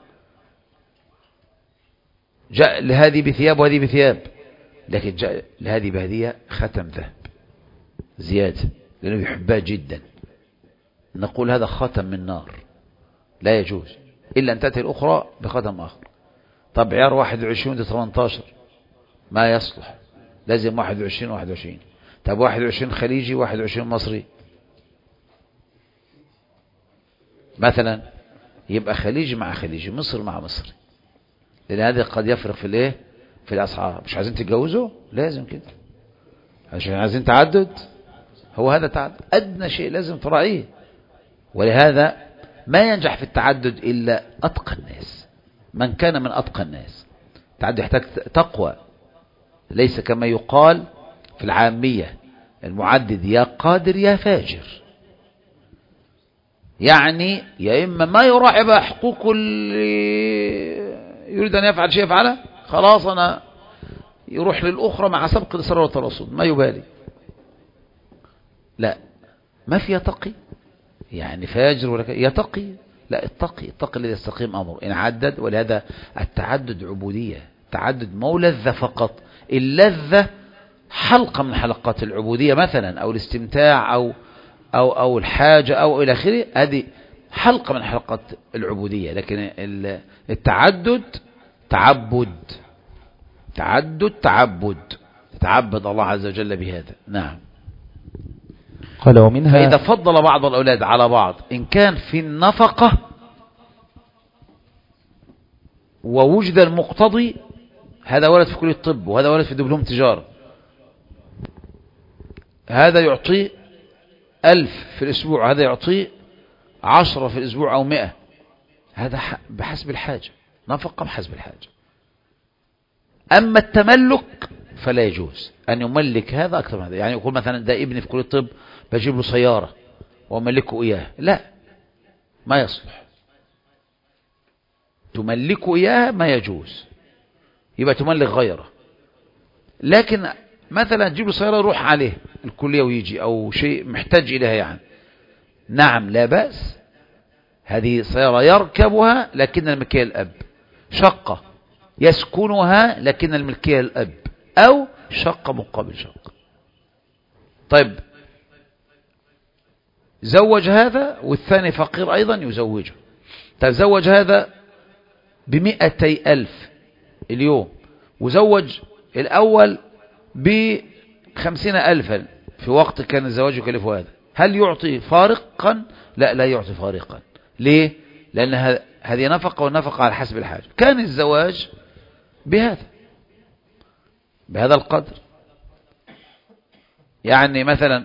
جاء لهذه بثياب وهذه بثياب، لكن جاء لهذه بهدية ختم ذهب زيادة لأنه يحبها جدا، نقول هذا ختم من نار لا يجوز إلا أن تأتي الأخرى بختم آخر. طب عيار واحد وعشرين دي ثمانية عشر ما يصلح، لازم واحد وعشرين واحد وعشرين. طب واحد وعشرين خليجي واحد وعشرين مصري مثلا، يبقى خليجي مع خليجي، مصر مع مصري، لأن هذا قد يفرق في الايه في الأسعار. مش عايزين تتجوزوا لازم كده، عشان عايزين تعدد، هو هذا تعدد أدنى شيء لازم تراعيه. ولهذا ما ينجح في التعدد إلا أتقى الناس، من كان من أتقى الناس. التعدد يحتاج تقوى، ليس كما يقال في العامية المعدد يا قادر يا فاجر، يعني يا إما ما يراعي بقى حقوق اللي يريد أن يفعل شيء يفعله، خلاص أنا يروح للأخرى مع سبق الإصرار والترصد ما يبالي. لا، ما في يتقي يعني فاجر ولا يتقي، لا اتقي اتقي الذي يستقيم أمره إن عدد. ولهذا التعدد عبودية، تعدد مو لذة فقط، اللذة حلقة من حلقات العبودية مثلا، أو الاستمتاع أو أو أو الحاجة أو إلى آخره، هذه حلقة من حلقات العبودية. لكن التعدد تعبد، تعدد تعبد، تتعبد الله عز وجل بهذا. نعم. قال ومنها فإذا فضل بعض الأولاد على بعض إن كان في النفقة ووجد المقتضي، هذا ولد في كلية الطب وهذا ولد في دبلوم تجارة، هذا يعطيه ألف في الأسبوع هذا يعطيه عشرة في الأسبوع أو مئة، هذا بحسب الحاجة، نفقة بحسب الحاجة. أما التملك فلا يجوز أن يملك هذا أكثر من هذا، يعني يقول مثلا ده ابني في كلية الطب بجيب له سيارة وملكه إياه، لا ما يصلح، تملكه إياه ما يجوز، يبقى تملك غيره. لكن مثلا تجيب له سيارة يروح عليه الكلية ويجي أو شيء محتاج إليها يعني، نعم لا بأس، هذه سيارة يركبها لكن الملكية الأب، شقة يسكنها لكن الملكية الأب، أو شقة مقابل شقة. طيب زوج هذا والثاني فقير أيضا يزوجه، تزوج هذا بمئتي ألف اليوم وزوج الأول بخمسين ألفا في وقت كان الزواج يكلفه هذا، هل يعطي فارقا؟ لا لا يعطي فارقا. ليه؟ لأن هذه نفقة والنفقة على حسب الحاجة. كان الزواج بهذا بهذا القدر، يعني مثلا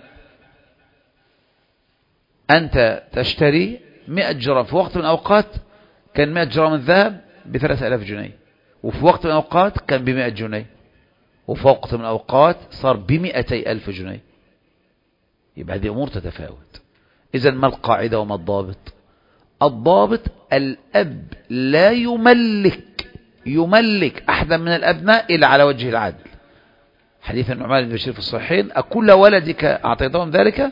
أنت تشتري مئة جرام في وقت من الأوقات كان مئة جرام الذهب بثلاثة آلاف جنيه، وفي وقت من الأوقات كان بمئة جنيه، وفي وقت من الأوقات صار بمئتي ألف جنيه، يبقى هذه أمور تتفاوت. إذن ما القاعدة وما الضابط؟ الضابط الأب لا يملك يملك أحدا من الأبناء إلا على وجه العدل. حديث النعمان بن بشير في الصحيحين: أكل ولدك أعطيتهم ذلك؟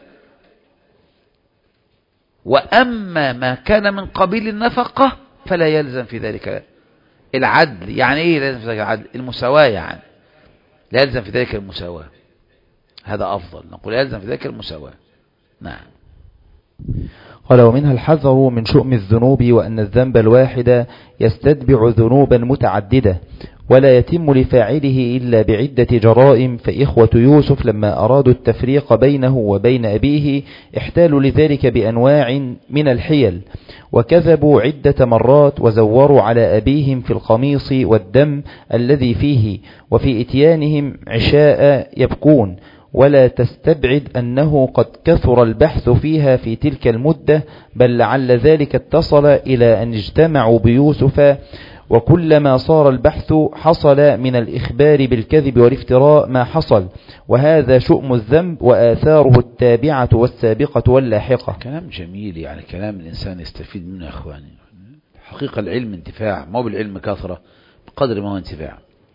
وأما ما كان من قبيل النفقة فلا يلزم في ذلك العدل. يعني إيه لازم في ذلك العدل؟ المساواة، يعني لا يلزم في ذلك المساواة، هذا أفضل، نقول يلزم في ذلك المساواة. نعم. قال ومنها الحذر من شؤم الذنوب، وأن الذنب الواحد يستتبع ذنوبا متعددة ولا يتم لفاعله إلا بعدة جرائم. فإخوة يوسف لما أرادوا التفريق بينه وبين أبيه احتالوا لذلك بأنواع من الحيل، وكذبوا عدة مرات وزوروا على أبيهم في القميص والدم الذي فيه، وفي إتيانهم عشاء يبكون، ولا تستبعد أنه قد كثر البحث فيها في تلك المدة، بل لعل ذلك اتصل إلى أن اجتمعوا بيوسف، وكلما صار البحث حصل من الإخبار بالكذب والافتراء ما حصل، وهذا شؤم الذنب وآثاره التابعة والسابقة واللاحقة. كلام جميل، يعني كلام الإنسان يستفيد منه يا أخواني. حقيقة العلم انتفاع، ما بالعلم كثرة بقدر ما هو انتفاع.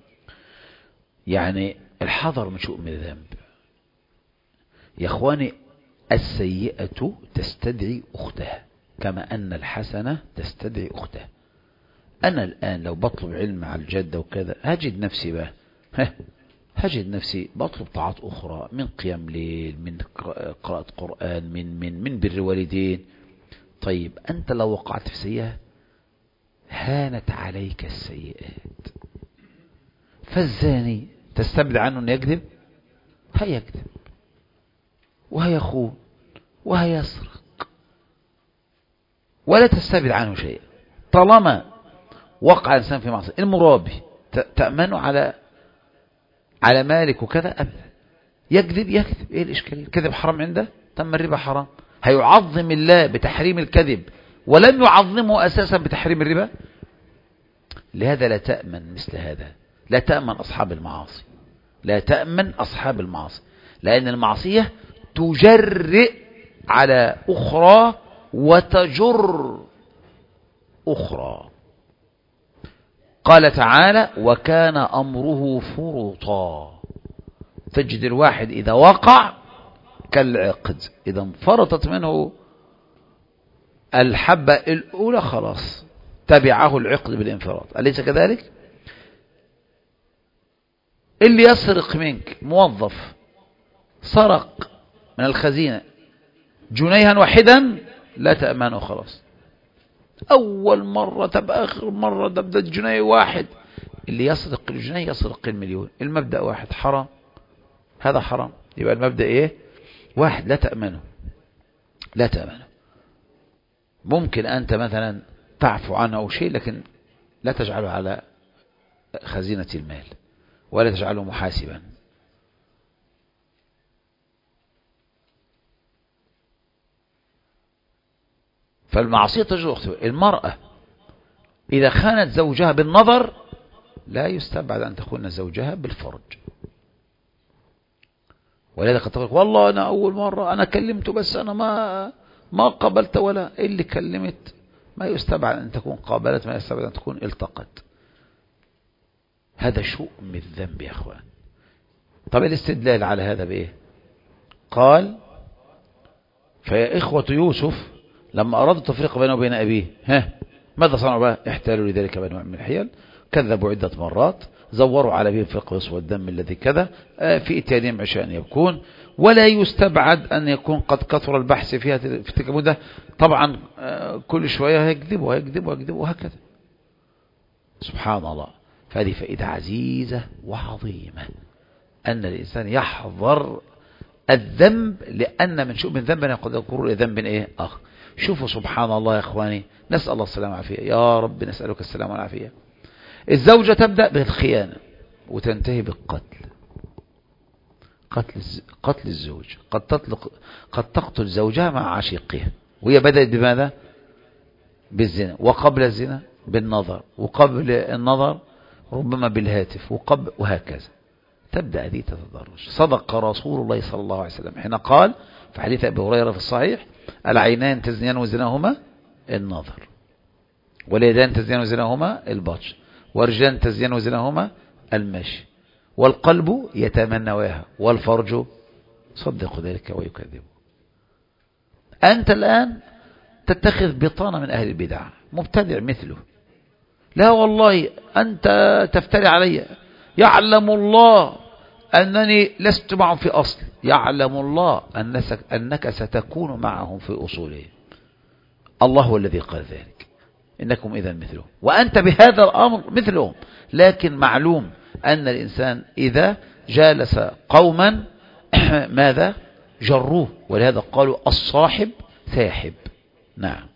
يعني الحذر من شؤم الذنب يا أخواني. السيئة تستدعي أختها كما أن الحسنة تستدعي أختها. أنا الآن لو بطلب علم على الجدة وكذا هجد نفسي بقى هجد نفسي بطلب طاعات أخرى، من قيام ليل، من قراءة قرآن، من من من بر والدين. طيب أنت لو وقعت في سيئة هانت عليك السيئات. فالزاني تستبعد عنه أن يكذب؟ هيكذب وهيخون وهيسرق، ولا تستبعد عنه شيء طالما وقع الإنسان في معصية. المرابي تأمنه على على مالك وكذا؟ أبدا. يكذب يكذب، إيه الإشكالية؟ الكذب حرام عنده؟ تم الربا حرام. هيعظم الله بتحريم الكذب ولم يعظمه أساسا بتحريم الربا؟ لهذا لا تأمن مثل هذا، لا تأمن أصحاب المعاصي، لا تأمن أصحاب المعاصي، لأن المعصية تجرئ على أخرى وتجر أخرى. قال تعالى: وكان أمره فرطا. تجد الواحد إذا وقع كالعقد، إذا انفرطت منه الحبة الأولى خلاص تبعه العقد بالانفراط، أليس كذلك؟ اللي يسرق منك موظف سرق من الخزينة جنيها واحدا لا تأمنه خلاص. أول مرة تبقى آخر مرة تبدأ جنيه واحد. اللي يسرق الجنيه يسرق المليون. المبدأ واحد، حرام، هذا حرام. يبقى المبدأ إيه؟ واحد، لا تأمنه، لا تأمنه. ممكن أنت مثلا تعفو عنه أو شيء، لكن لا تجعله على خزينة المال ولا تجعله محاسبا. فالمعصية تجر أختها. المرأة إذا خانت زوجها بالنظر لا يستبعد أن تخون زوجها بالفرج. ولذلك قد تقول والله أنا أول مرة أنا كلمته بس أنا ما ما قبلت، ولا اللي كلمت ما يستبعد أن تكون قابلت، ما يستبعد أن تكون التقت. هذا شؤم الذنب يا أخوان. طب الاستدلال على هذا بإيه؟ قال: فيا إخوة يوسف لما أرادوا التفريق بينه وبين أبيه ها ماذا صنعوا بقى؟ احتالوا لذلك بنوع من الحيل، كذبوا عدة مرات، زوروا على أبيهم في القص والدم الذي كذا، في إتيانهم عشاء يبكون. ولا يستبعد أن يكون قد كثر البحث فيها في تلك المدة. طبعا كل شوية هيكذبوا هيكذبوا هيكذبوا وهكذا. سبحان الله. فهذه فائدة عزيزة وعظيمة، أن الإنسان يحذر الذنب، لأن من شؤم الذنب قد يكون ذنب إيه آخر. شوفوا سبحان الله يا إخواني، نسأل الله السلامة والعافية، يا رب نسألك السلامة والعافية. الزوجة تبدأ بالخيانة وتنتهي بالقتل، قتل قتل الزوج. قد تطلق قد تقتل زوجها مع عشيقها، وهي بدأت بماذا؟ بالزنا، وقبل الزنا بالنظر، وقبل النظر ربما بالهاتف، وقبل وهكذا تبدأ هذه تتدرج. صدق رسول الله صلى الله عليه وسلم حين قال في حديث أبي هريرة في الصحيح: العينان تزنيان وزناهما النظر، واليدان تزنيان وزناهما البطش، والرجلان تزنيان وزناهما المشي، والقلب يتمنواها، والفرج صدق ذلك ويكذب. أنت الآن تتخذ بطانة من أهل البدع، مبتدع مثله، لا والله أنت تفتري علي، يعلم الله أنني لست معهم في أصل، يعلم الله أنك ستكون معهم في أصولهم، الله هو الذي قال ذلك، إنكم إذا مثلهم، وأنت بهذا الأمر مثلهم. لكن معلوم أن الإنسان إذا جالس قوما ماذا جروه، ولهذا قالوا الصاحب ساحب. نعم.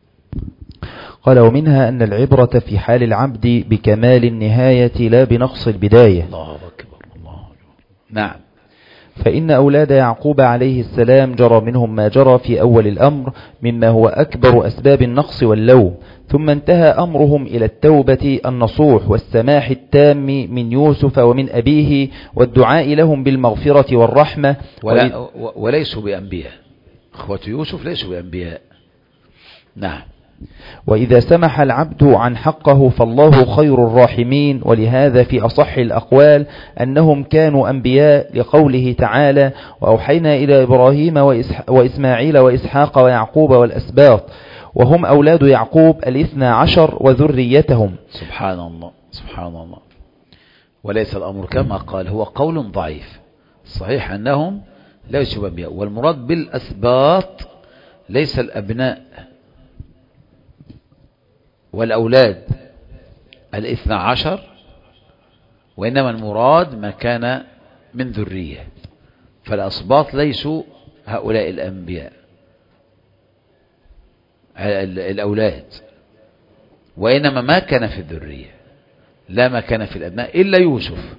قال: ومنها أن العبرة في حال العبد بكمال النهاية لا بنقص البداية. الله أكبر، الله أكبر. نعم. فإن أولاد يعقوب عليه السلام جرى منهم ما جرى في أول الأمر مما هو أكبر أسباب النقص واللوم، ثم انتهى أمرهم إلى التوبة النصوح والسماح التام من يوسف ومن أبيه والدعاء لهم بالمغفرة والرحمة. ولا وليسوا بأنبياء، أخوة يوسف ليسوا بأنبياء. نعم. وإذا سمح العبد عن حقه فالله خير الراحمين، ولهذا في أصح الأقوال أنهم كانوا أنبياء لقوله تعالى: وأوحينا إلى إبراهيم وإسماعيل وإسحاق ويعقوب والأسباط، وهم أولاد يعقوب الاثنى عشر وذريتهم. سبحان الله سبحان الله. وليس الأمر كما قال، هو قول ضعيف. صحيح أنهم ليسوا بأنبياء، والمراد بالأسباط ليس الأبناء والأولاد الاثنى عشر، وإنما المراد ما كان من ذرية. فالأسباط ليسوا هؤلاء الأنبياء الأولاد، وإنما ما كان في الذرية، لا ما كان في الأبناء إلا يوسف.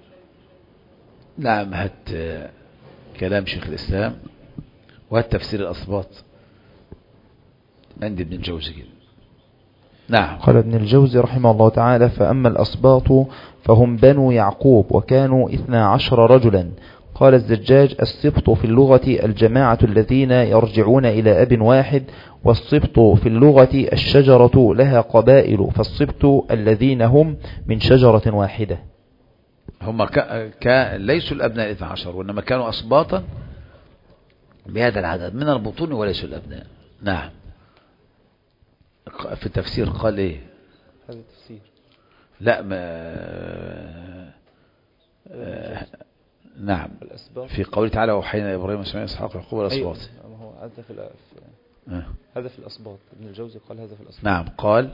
نعم. هات كلام شيخ الإسلام وهات تفسير الأسباط عند ابن الجوزي. نعم. قال ابن الجوزي رحمه الله تعالى: فأما الأسباط فهم بنو يعقوب وكانوا اثنى عشر رجلا. قال الزجاج: السبط في اللغة الجماعة الذين يرجعون إلى أب واحد، والسبط في اللغة الشجرة لها قبائل، فالسبط الذين هم من شجرة واحدة. هم ك... ك... ليسوا الأبناء الاثنى عشر، وإنما كانوا أسباطا بهذا العدد من البطون وليسوا الأبناء. نعم. في التفسير قال ايه؟ هذا التفسير لا ما آه... نعم. في قوله تعالى: وحينا إبراهيم وإسماعيل وإسحاق ويعقوب والأسباط. أيوة. هو هذا في آه. هذا في الأسباط. ابن الجوزي قال هذا في الأسباط. نعم. قال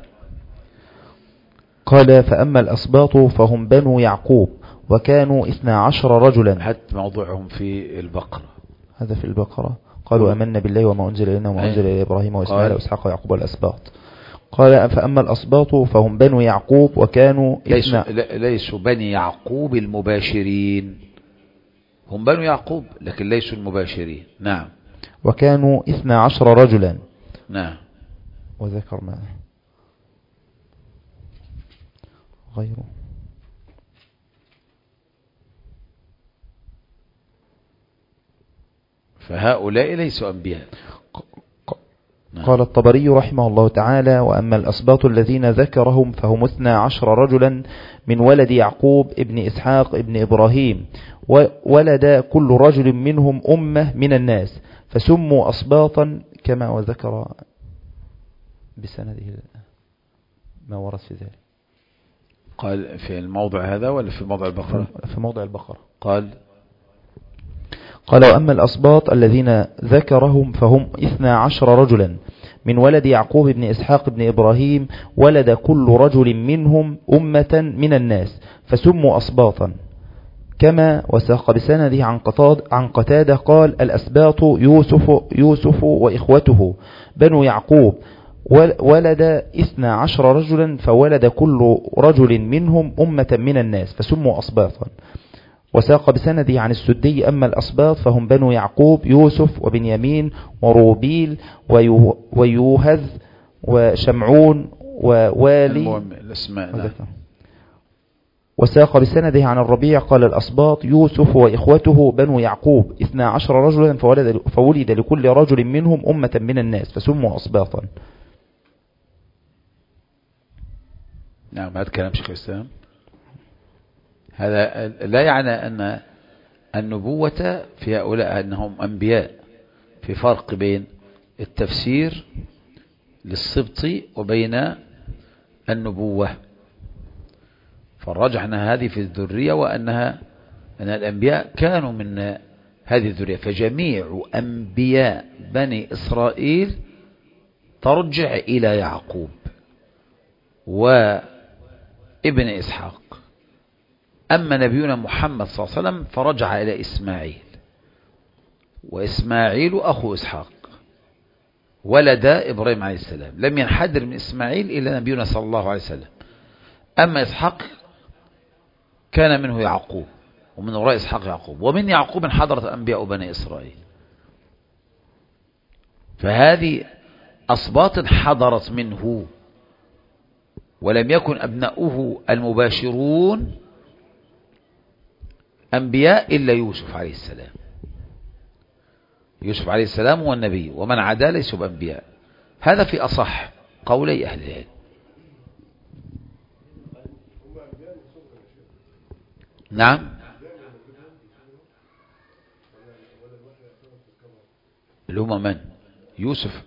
قال: فأما الأسباط فهم بنو يعقوب وكانوا اثنى عشر رجلا. حتى موضوعهم في البقرة. هذا في البقرة. قالوا آمنا بالله وما أنزل إلينا وما أنزل إلى إبراهيم وإسماعيل وإسحاق ويعقوب والأسباط. قال: فأما الأسباط فهم بنو يعقوب وكانوا ليسوا, ليسوا بني يعقوب المباشرين، هم بنو يعقوب لكن ليسوا المباشرين. نعم. وكانوا اثنى عشر رجلا. نعم. وذكر ما غيره. فهؤلاء ليسوا أنبياء. نعم. قال الطبري رحمه الله تعالى: وأما الأسباط الذين ذكرهم فهم اثنى عشر رجلا من ولد يعقوب ابن إسحاق ابن إبراهيم، وولد كل رجل منهم أمة من الناس، فسموا أسباطا كما وذكر بسنده ما ورد في ذلك. قال في الموضع هذا ولا في موضع البقرة؟ في موضع البقرة. قال قال: وأما الأسباط الذين ذكرهم فهم اثنى عشر رجلا من ولد يعقوب بن إسحاق بن إبراهيم، ولد كل رجل منهم أمة من الناس، فسموا أسباطا كما وساق بسنده عن قتاد عن قتادة قال: الأسباط يوسف يوسف وإخوته بنو يعقوب، ولد اثنى عشر رجلا، فولد كل رجل منهم أمة من الناس، فسموا أسباطا. وساق بسنده عن السدي: أما الأسباط فهم بنو يعقوب يوسف وبنيامين وروبيل ويوهذ وشمعون ووالي. وساق بسنده عن الربيع قال: الأسباط يوسف وإخوته بنو يعقوب اثنى عشر رجلا، فولد, فولد لكل رجل منهم أمة من الناس، فسموا أسباطا. نعم. هذا كلام شيخ الإسلام. هذا لا يعني أن النبوة في هؤلاء أنهم أنبياء، في فرق بين التفسير للسبط وبين النبوة. فالرجح أن هذه في الذرية، وأنها أن الأنبياء كانوا من هذه الذرية. فجميع أنبياء بني إسرائيل ترجع إلى يعقوب وابن إسحاق. أما نبينا محمد صلى الله عليه وسلم فرجع إلى إسماعيل، وإسماعيل أخو إسحاق ولد إبراهيم عليه السلام، لم ينحدر من إسماعيل إلى نبينا صلى الله عليه وسلم. أما إسحاق كان منه يعقوب، ومن وراء إسحاق يعقوب، ومن يعقوب انحدرت أنبياء بني إسرائيل. فهذه أصباط انحدرت منه، ولم يكن أبناؤه المباشرون أنبياء إلا يوسف عليه السلام. يوسف عليه السلام هو النبي، ومن عدا ليسوا بأنبياء. هذا في أصح قولي أهل العلم. نعم. اللي هم من؟ يوسف.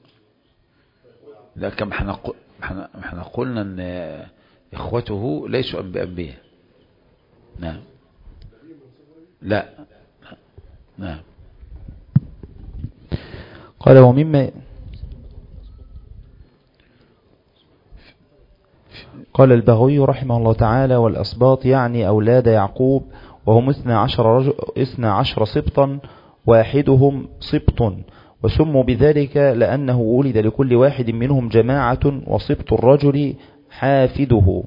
لا، كم احنا احنا قلنا ان اخوته ليسوا بأنبياء. نعم. لا. نعم. قال ومما قال البغوي رحمه الله تعالى: والأسباط يعني أولاد يعقوب، وهم اثنى عشر, رجل اثنى عشر سبطا، واحدهم سبط، وسموا بذلك لأنه ولد لكل واحد منهم جماعة، وسبط الرجل حافده.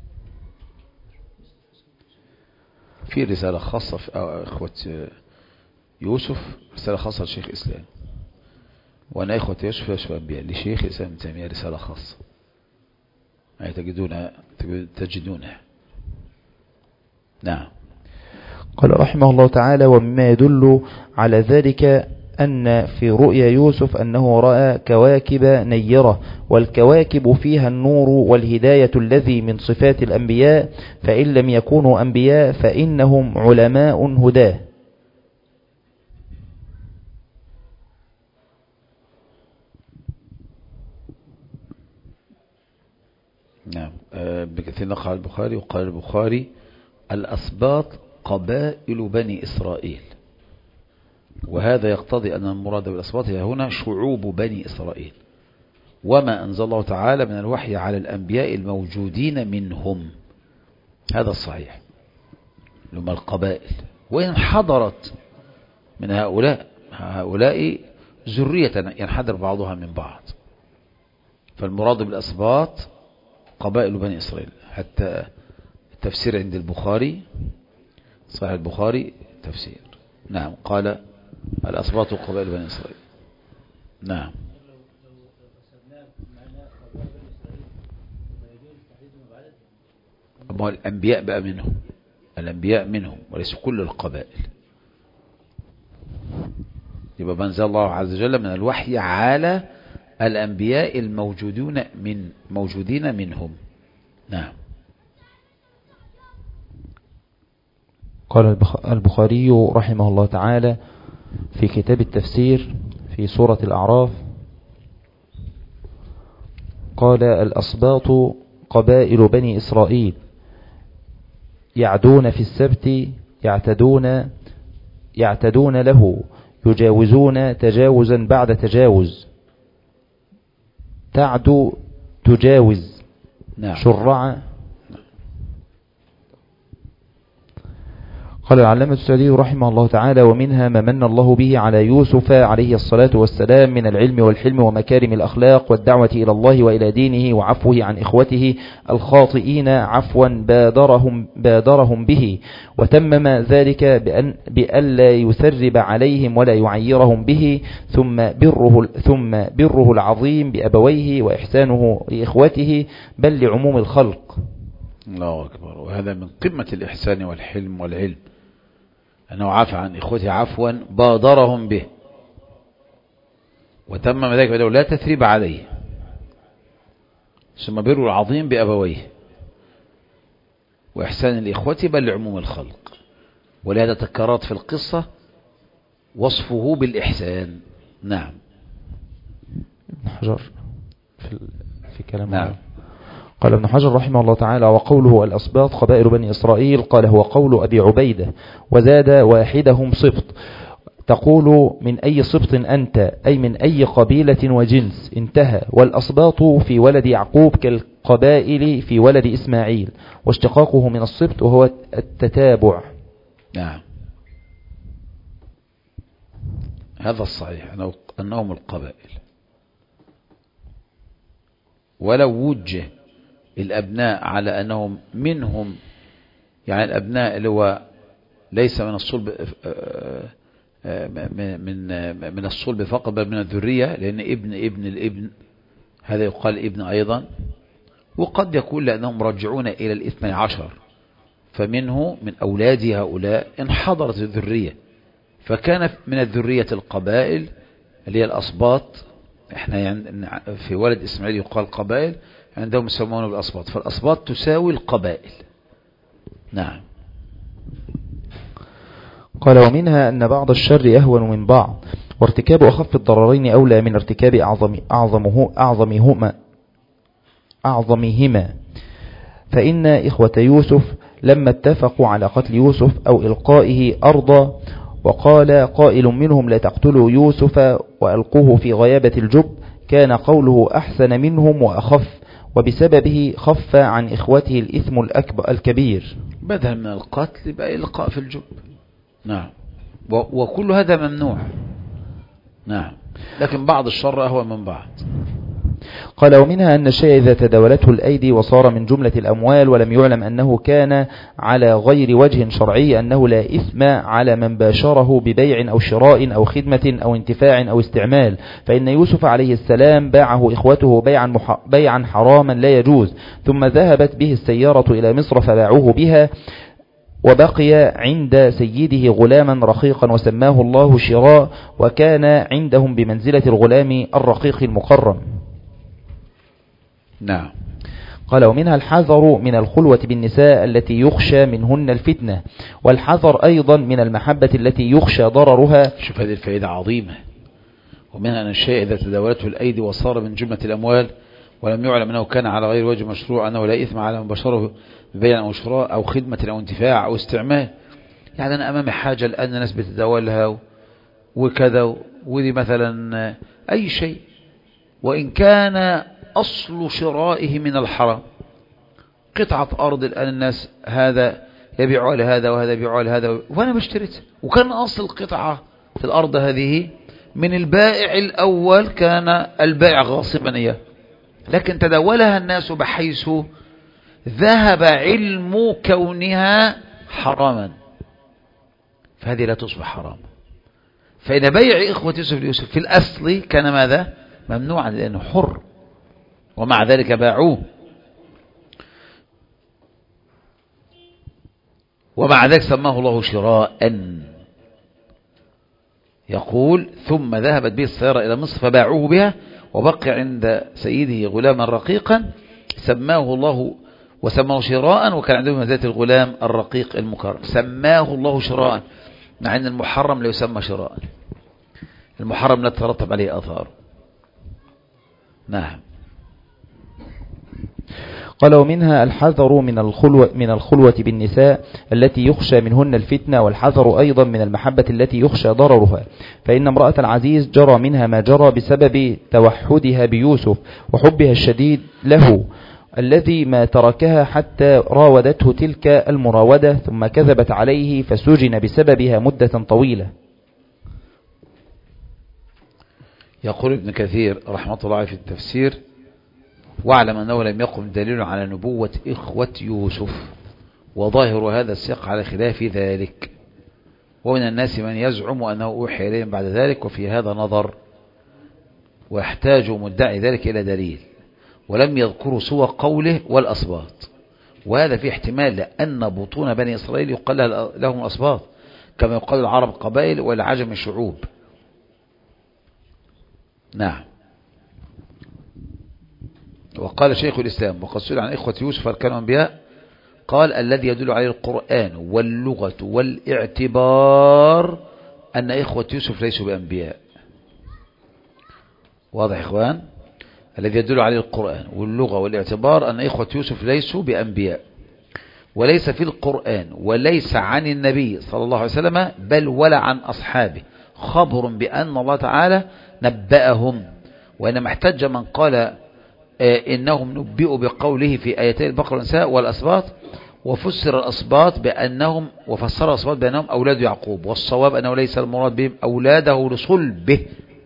في رسالة خاصة في أخوة يوسف، رسالة خاصة لشيخ الإسلام، وأنا إخوة يوسف يوسف أنبياء لشيخ الإسلام ابن تيمية، رسالة خاصة يعني تجدونها تجدونها. نعم. قال رحمه الله تعالى: ومما يدل على ذلك أن في رؤيا يوسف أنه رأى كواكب نيرة، والكواكب فيها النور والهداية الذي من صفات الأنبياء، فإن لم يكونوا أنبياء فإنهم علماء هداه. نعم. بكثير نقل البخاري، وقال البخاري: الأسباط قبائل بني إسرائيل. وهذا يقتضي أن المراد بالأسباط هي هنا شعوب بني إسرائيل، وما أنزل الله تعالى من الوحي على الأنبياء الموجودين منهم. هذا الصحيح، لما القبائل، وإن حضرت من هؤلاء هؤلاء ذرية ينحدر بعضها من بعض. فالمراد بالأسباط قبائل بني إسرائيل. حتى التفسير عند البخاري، صحيح البخاري تفسير. نعم. قال: الأسباط قبائل بني إسرائيل. نعم. أما الأنبياء بقى منهم، الأنبياء منهم وليس كل القبائل. يبقى منزل الله عز وجل من الوحي على الأنبياء الموجودون من موجودين منهم. نعم. قال البخاري رحمه الله تعالى في كتاب التفسير في سورة الأعراف: قال: الأسباط قبائل بني إسرائيل، يعدون في السبت، يعتدون يعتدون له، يجاوزون تجاوزا بعد تجاوز. تعدو تجاوز. نعم. شرع. قال العلامة السعدي رحمه الله تعالى: ومنها ما من الله به على يوسف عليه الصلاة والسلام من العلم والحلم ومكارم الأخلاق والدعوة إلى الله وإلى دينه، وعفوه عن إخوته الخاطئين عفوا بادرهم, بادرهم به، وتمم ذلك بأن بألا يثرب عليهم ولا يعيرهم به، ثم بره, ثم بره العظيم بأبويه، وإحسانه لإخوته، بل لعموم الخلق. الله أكبر. وهذا من قمة الإحسان والحلم والعلم، أنه عفى عن إخوته عفوا بادرهم به، وتمم ذلك بأنه لا تثريب عليه، ثم بر العظيم بأبويه، وإحسان لإخوته، بل لعموم الخلق. ولهذا تكررت في القصة وصفه بالإحسان. نعم. ابن حجر في, في كلامه. نعم. قال ابن حجر رحمه الله تعالى: وقوله الأسباط قبائل بني إسرائيل، قال هو قول أبي عبيدة، وزاد: واحدهم سبط. تقول من أي سبط أنت، أي من أي قبيلة وجنس. انتهى. والأسباط في ولد يعقوب كالقبائل في ولد إسماعيل، واشتقاقه من السبط وهو التتابع. نعم. هذا الصحيح، أنهم القبائل. ولو وجه الأبناء على أنهم منهم، يعني الأبناء اللي هو ليس من الصلب من من الصلب فقط بل من الذرية، لأن ابن ابن الابن هذا يقال ابن أيضا. وقد يكون لأنهم راجعون إلى الاثني عشر، فمنه من أولاد هؤلاء انحضرت الذرية، فكان من الذرية القبائل اللي هي الأصباط. احنا يعني في ولد إسماعيل يقال قبائل، عندهم يسمونه بالأصباط، فالأصباط تساوي القبائل. نعم. قال ومنها أن بعض الشر أهون من بعض، وارتكاب أخف الضررين أولى من ارتكاب أعظم أعظمه أعظمهما أعظمهما فإن إخوة يوسف لما اتفقوا على قتل يوسف أو إلقائه أرضا، وقال قائل منهم لا تقتلوا يوسف وألقوه في غيابة الجب، كان قوله أحسن منهم وأخف، وبسببه خف عن إخوته الإثم الأكبر الكبير، بدل من القتل يبقى إلقاء في الجب. نعم. وكل هذا ممنوع. نعم. لكن بعض الشر أهون من بعض. قال ومنها أن الشيء إذا تداولته الأيدي وصار من جملة الأموال ولم يعلم أنه كان على غير وجه شرعي، أنه لا إثم على من باشره ببيع أو شراء أو خدمة أو انتفاع أو استعمال، فإن يوسف عليه السلام باعه إخوته بيعا, بيعا حراما لا يجوز، ثم ذهبت به السيارة إلى مصر فباعوه بها، وبقي عند سيده غلاما رقيقا وسماه الله شراء، وكان عندهم بمنزلة الغلام الرقيق المكرم. نعم. قال ومنها الحذر من الخلوة بالنساء التي يخشى منهن الفتنة، والحذر أيضا من المحبة التي يخشى ضررها. شوف هذه الفائدة عظيمة. ومنها أن الشيء إذا تداولته الأيدي وصار من جملة الأموال ولم يعلم أنه كان على غير وجه مشروع، أنه لا إثم على من بشره ببيع أو شراء أو خدمة أو انتفاع أو استعمال. يعني أنا أمامي حاجة الآن الناس بتداولها وكذا، ودي مثلا أي شيء وإن كان أصل شرائه من الحرام، قطعة أرض الآن الناس هذا يبيعها لهذا وهذا يبيعها لهذا، وأنا بشتريتها، وكان أصل القطعة في الأرض هذه من البائع الأول، كان البائع غاصبا إياه، لكن تداولها الناس بحيث ذهب علم كونها حراما، فهذه لا تصبح حراما. فإن بيع إخوة يوسف ليوسف في الأصل كان ماذا؟ ممنوعا، لأنه حر، ومع ذلك باعوه. ومع ذلك سماه الله شراء. يقول ثم ذهبت به السيارة إلى مصر فباعوه بها، وبقي عند سيده غلاما رقيقا سماه الله وسماه شراء، وكان عنده ذات الغلام الرقيق المكرم. سماه الله شراء، مع أن المحرم لا يسمى شراء، المحرم لا تترتب عليه آثار. نعم. قال ومنها الحذر من الخلوة, من الخلوة بالنساء التي يخشى منهن الفتنة، والحذر أيضا من المحبة التي يخشى ضررها، فإن امرأة العزيز جرى منها ما جرى بسبب توحدها بيوسف وحبها الشديد له، الذي ما تركها حتى راودته تلك المراودة، ثم كذبت عليه فسجن بسببها مدة طويلة. يقول ابن كثير رحمة الله في التفسير: واعلم أنه لم يقم دليل على نبوة إخوة يوسف، وظاهر هذا السياق على خلاف ذلك، ومن الناس من يزعم أنه أوحي إليهم بعد ذلك، وفي هذا نظر، ويحتاج مدعي ذلك إلى دليل، ولم يذكروا سوى قوله والأصباط، وهذا في احتمال، لأن بطون بني إسرائيل يقال لهم الأصباط، كما يقال العرب قبائل والعجم شعوب. نعم. وقال شيخ الإسلام: وقد سئل عن إخوة يوسف هل كانوا أنبياء؟ قال: الذي يدل عليه القرآن واللغة والاعتبار أن إخوة يوسف ليسوا بأنبياء. واضح يا إخوان؟ الذي يدل عليه القرآن واللغة والاعتبار أن إخوة يوسف ليسوا بأنبياء، وليس في القرآن وليس عن النبي صلى الله عليه وسلم بل ولا عن أصحابه خبر بأن الله تعالى نبأهم، وإنما احتج من قال إنهم نبئوا بقوله في آيتي البقرة والنساء والأسباط، وفسر الأسباط بأنهم وفسر الأسباط بأنهم أولاد يعقوب، والصواب أنه ليس المراد بهم أولاده لصلبه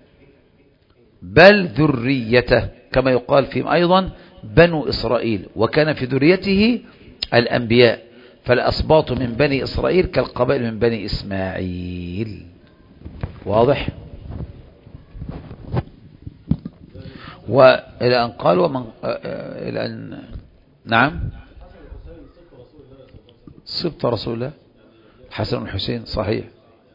بل ذريته، كما يقال فيهم أيضا بنو إسرائيل، وكان في ذريته الأنبياء، فالأسباط من بني إسرائيل كالقبائل من بني إسماعيل. واضح؟ وإلى أن قال ومن إلى أن نعم سبط رسول الله حسن والحسين صحيح،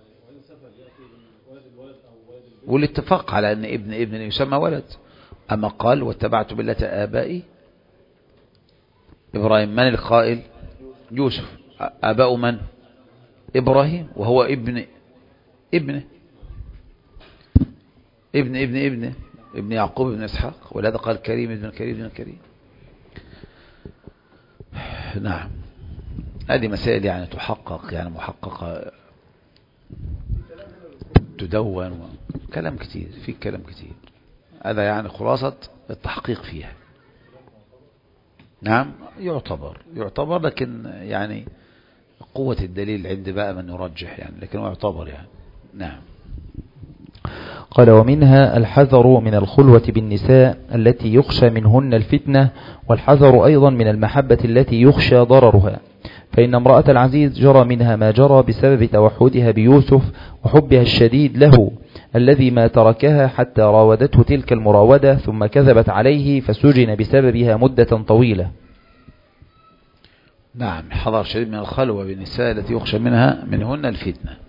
والاتفاق على أن ابن ابن يسمى ولد. أما قال واتبعت ملة آبائي إبراهيم، من القائل؟ يوسف. آباء من؟ إبراهيم، وهو ابن ابنه ابن ابن ابنه ابن يعقوب ابن إسحاق، ولهذا قال كريم ابن كريم ابن كريم. نعم، هذه مسائل يعني تحقق، يعني محققة، تدون، كلام كتير، في كلام كتير. هذا يعني خلاصة التحقيق فيها. نعم، يعتبر يعتبر لكن يعني قوة الدليل عند بقى من يرجح يعني، لكن يعتبر يعني. نعم. قال ومنها الحذر من الخلوة بالنساء التي يخشى منهن الفتنة، والحذر أيضا من المحبة التي يخشى ضررها، فإن امرأة العزيز جرى منها ما جرى بسبب توحدها بيوسف وحبها الشديد له الذي ما تركها حتى راودته تلك المراودة ثم كذبت عليه فسجن بسببها مدة طويلة. نعم، حذر شديد من الخلوة بالنساء التي يخشى منها منهن الفتنة.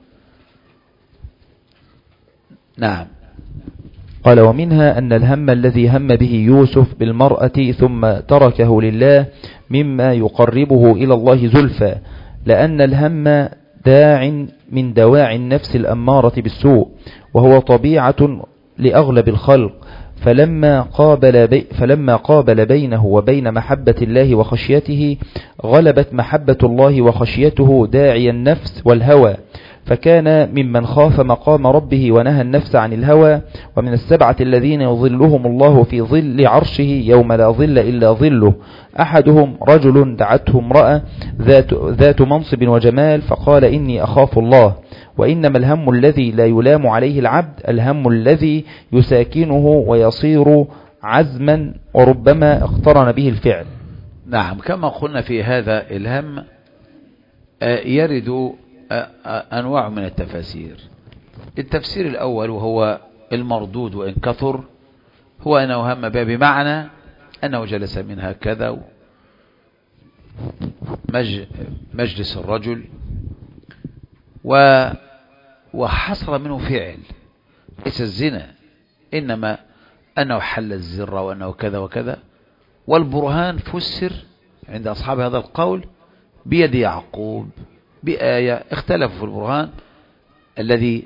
نعم. قال ومنها أن الهم الذي هم به يوسف بالمرأة ثم تركه لله مما يقربه إلى الله زلفى، لأن الهم داع من دواعي النفس الأمارة بالسوء، وهو طبيعة لأغلب الخلق، فلما قابل, بي فلما قابل بينه وبين محبة الله وخشيته غلبت محبة الله وخشيته داعي النفس والهوى، فكان ممن خاف مقام ربه ونهى النفس عن الهوى. ومن السبعة الذين يظلهم الله في ظل عرشه يوم لا ظل إلا ظله أحدهم رجل دعته امرأة ذات, ذات منصب وجمال فقال إني أخاف الله. وإنما الهم الذي لا يلام عليه العبد الهم الذي يساكنه ويصير عزما وربما اقترن به الفعل. نعم، كما قلنا في هذا الهم يرد أنواع من التفاسير. التفسير الأول وهو المردود وإن كثر هو أنه هم بها بمعنى أنه جلس منها كذا مجلس الرجل وحصل منه فعل ليس الزنا، إنما أنه حل الزر وأنه كذا وكذا. والبرهان فسر عند أصحاب هذا القول بيد يعقوب بآية، اختلفوا في البرهان الذي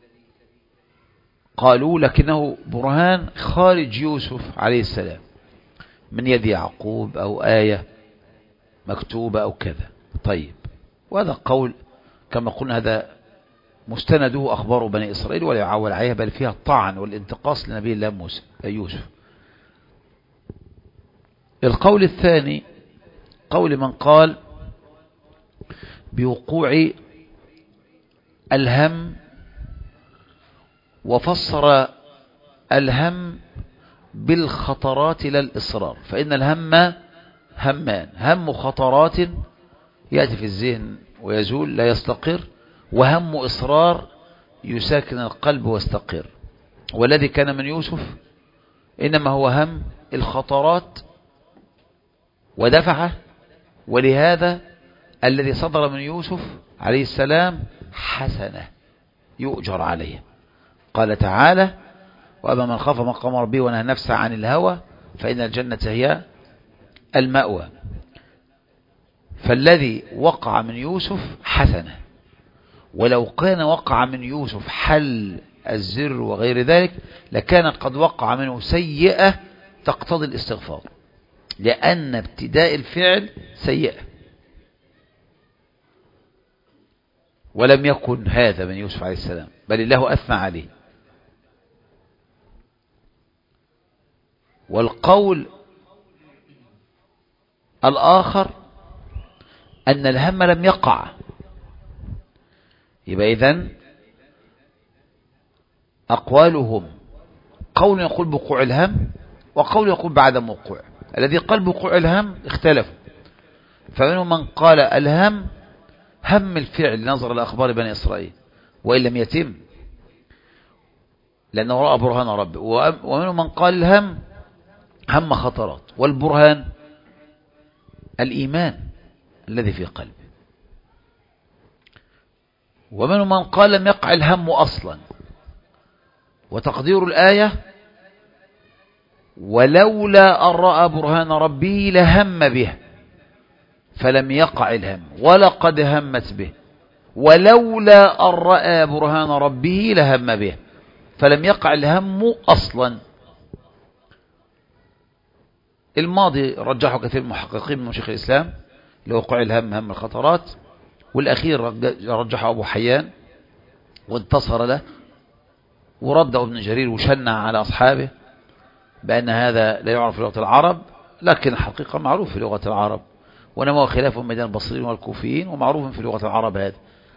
قالوا لكنه برهان خارج يوسف عليه السلام من يد يعقوب أو آية مكتوبة أو كذا. طيب، وهذا قول كما قلنا هذا مستنده أخبار بني إسرائيل ولا يعول عليها، بل فيها الطعن والانتقاص لنبي الله موسى يوسف. القول الثاني قول من قال بوقوع الهم، وفسر الهم بالخطرات لا الإصرار، فإن الهم همان، هم خطرات يأتي في الذهن ويزول لا يستقر، وهم إصرار يساكن القلب واستقر. والذي كان من يوسف إنما هو هم الخطرات ودفعه، ولهذا الذي صدر من يوسف عليه السلام حسنة يؤجر عليه. قال تعالى وأما من خاف مقام ربه ونهى النفس عن الهوى فإن الجنة هي المأوى. فالذي وقع من يوسف حسنة، ولو كان وقع من يوسف حل الزر وغير ذلك لكان قد وقع منه سيئة تقتضي الاستغفار، لأن ابتداء الفعل سيئة. ولم يكن هذا من يوسف عليه السلام، بل الله أثنى عليه. والقول الآخر أن الهم لم يقع، يبقى إذن أقوالهم قول يقول بوقوع الهم وقول يقول بعدم وقوع. الذي قال بوقوع الهم اختلفوا، فمنهم من قال الهم هم الفعل نظر لأخبار بني إسرائيل وإن لم يتم لأنه رأى برهان ربه. ومنهم من قال الهم هم خطرات، والبرهان الإيمان الذي في قلبه. ومنهم من قال لم يقع الهم أصلا، وتقدير الآية ولولا أن رأى برهان ربه لهم به فلم يقع الهم، ولقد همت به ولولا أن رأى برهان ربه لهم به فلم يقع الهم أصلا. الماضي رجحه كثير من المحققين من شيخ الإسلام لوقوع الهم هم الخطرات، والأخير رجحه أبو حيان وانتصر له، ورده ابن جرير وشنع على أصحابه بأن هذا لا يعرف في لغة العرب، لكن الحقيقة معروف في لغة العرب، وإنما هو خلاف بين البصريين والكوفيين ومعروف في لغة العرب هذا.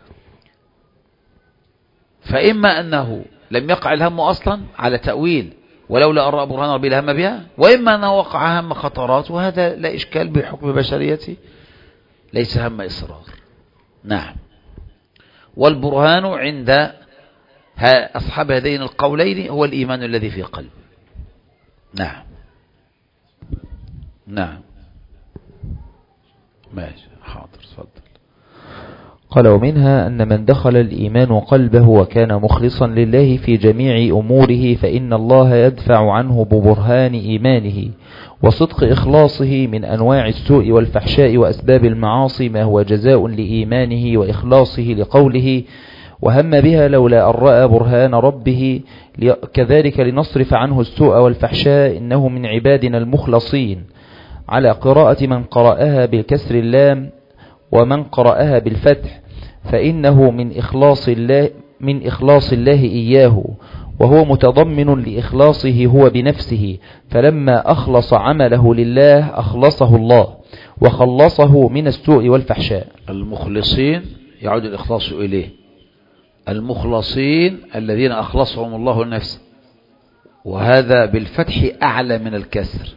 فإما أنه لم يقع الهم أصلا على تأويل ولولا أن رأى برهان ربه لهم بها، وإما أنه وقع هم خطرات، وهذا لا إشكال بحكم بشريته، ليس هم إصرار. نعم. والبرهان عند أصحاب هذين القولين هو الإيمان الذي في قلب. نعم نعم ماشي حاضر تفضل. قال ومنها أن من دخل الإيمان قلبه وكان مخلصا لله في جميع أموره فإن الله يدفع عنه ببرهان إيمانه وصدق إخلاصه من أنواع السوء والفحشاء وأسباب المعاصي ما هو جزاء لإيمانه وإخلاصه لقوله وهم بها لولا أن رأى برهان ربه، كذلك لنصرف عنه السوء والفحشاء إنه من عبادنا المخلصين، على قراءة من قرأها بالكسر اللام ومن قرأها بالفتح، فإنه من إخلاص الله من إخلاص الله إياه، وهو متضمن لإخلاصه هو بنفسه، فلما أخلص عمله لله أخلصه الله وخلصه من السوء والفحشاء. المخلصين يعود الإخلاص إليه، المخلصين الذين أخلصهم الله لنفسه، وهذا بالفتح أعلى من الكسر،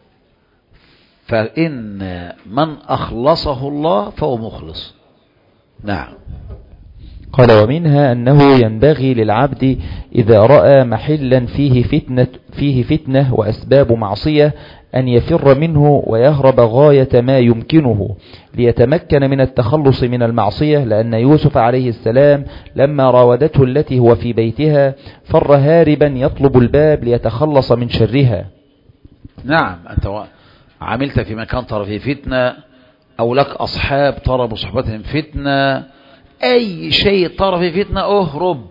فإن من أخلصه الله فهو مخلص. نعم. قال ومنها أنه ينبغي للعبد إذا رأى محلا فيه فتنة, فيه فتنة وأسباب معصية أن يفر منه ويهرب غاية ما يمكنه ليتمكن من التخلص من المعصية، لأن يوسف عليه السلام لما راودته التي هو في بيتها فر هاربا يطلب الباب ليتخلص من شرها. نعم. أنت عملت في مكان ترى فيه فتنة، أو لك أصحاب ترى بصحبتهم فتنة، أي شيء ترى فيه فتنة أهرب.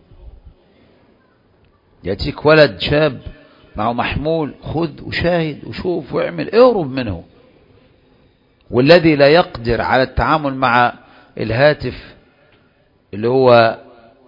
يأتيك ولد شاب معه محمول، خذ وشاهد وشوف واعمل، اهرب منه. والذي لا يقدر على التعامل مع الهاتف اللي هو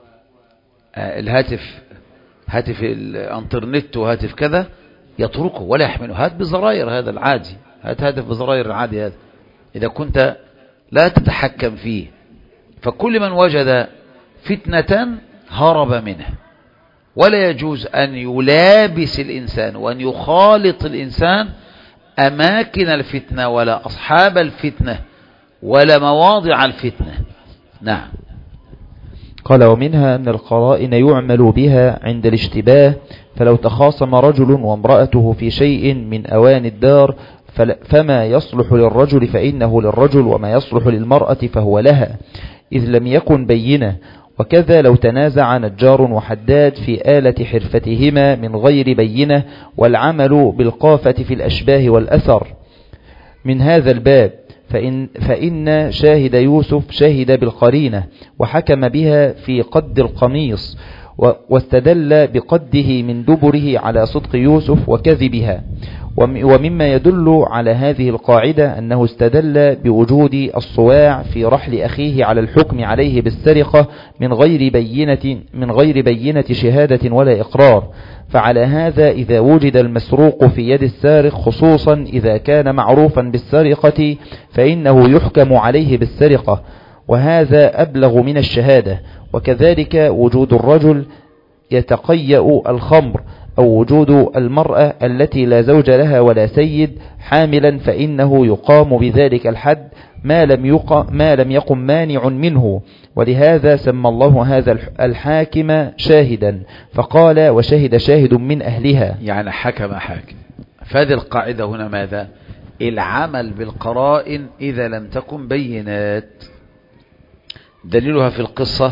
الهاتف هاتف الانترنت وهاتف كذا يتركه ولا يحمله، هات بزراير، هذا العادي، هات هاتف بزراير العادي هذا إذا كنت لا تتحكم فيه. فكل من وجد فتنة هرب منه، ولا يجوز أن يلابس الإنسان وأن يخالط الإنسان أماكن الفتنة ولا أصحاب الفتنة ولا مواضع الفتنة. نعم. قال ومنها أن القرائن يعمل بها عند الاشتباه، فلو تخاصم رجل وامرأته في شيء من أوان الدار فما يصلح للرجل فإنه للرجل، وما يصلح للمرأة فهو لها، إذ لم يكن بينة. وكذا لو تنازع نجار وحداد في آلة حرفتهما من غير بينة، والعمل بالقافة في الأشباه والأثر من هذا الباب، فإن, فإن شاهد يوسف شهد بالقرينة وحكم بها في قد القميص، واستدل بقده من دبره على صدق يوسف وكذبها. ومما يدل على هذه القاعدة أنه استدل بوجود الصواع في رحل أخيه على الحكم عليه بالسرقة من غير بينة من غير بينة شهادة ولا إقرار. فعلى هذا إذا وجد المسروق في يد السارق، خصوصا إذا كان معروفا بالسرقة، فإنه يحكم عليه بالسرقة، وهذا أبلغ من الشهادة. وكذلك وجود الرجل يتقيأ الخمر أو وجود المرأة التي لا زوج لها ولا سيد حاملا، فإنه يقام بذلك الحد ما لم يقم, ما لم يقم مانع منه. ولهذا سمى الله هذا الحاكم شاهدا، فقال وشهد شاهد من أهلها، يعني حكم حاكم. فهذه القاعدة هنا ماذا؟ العمل بالقرائن إذا لم تكن بينات. دليلها في القصة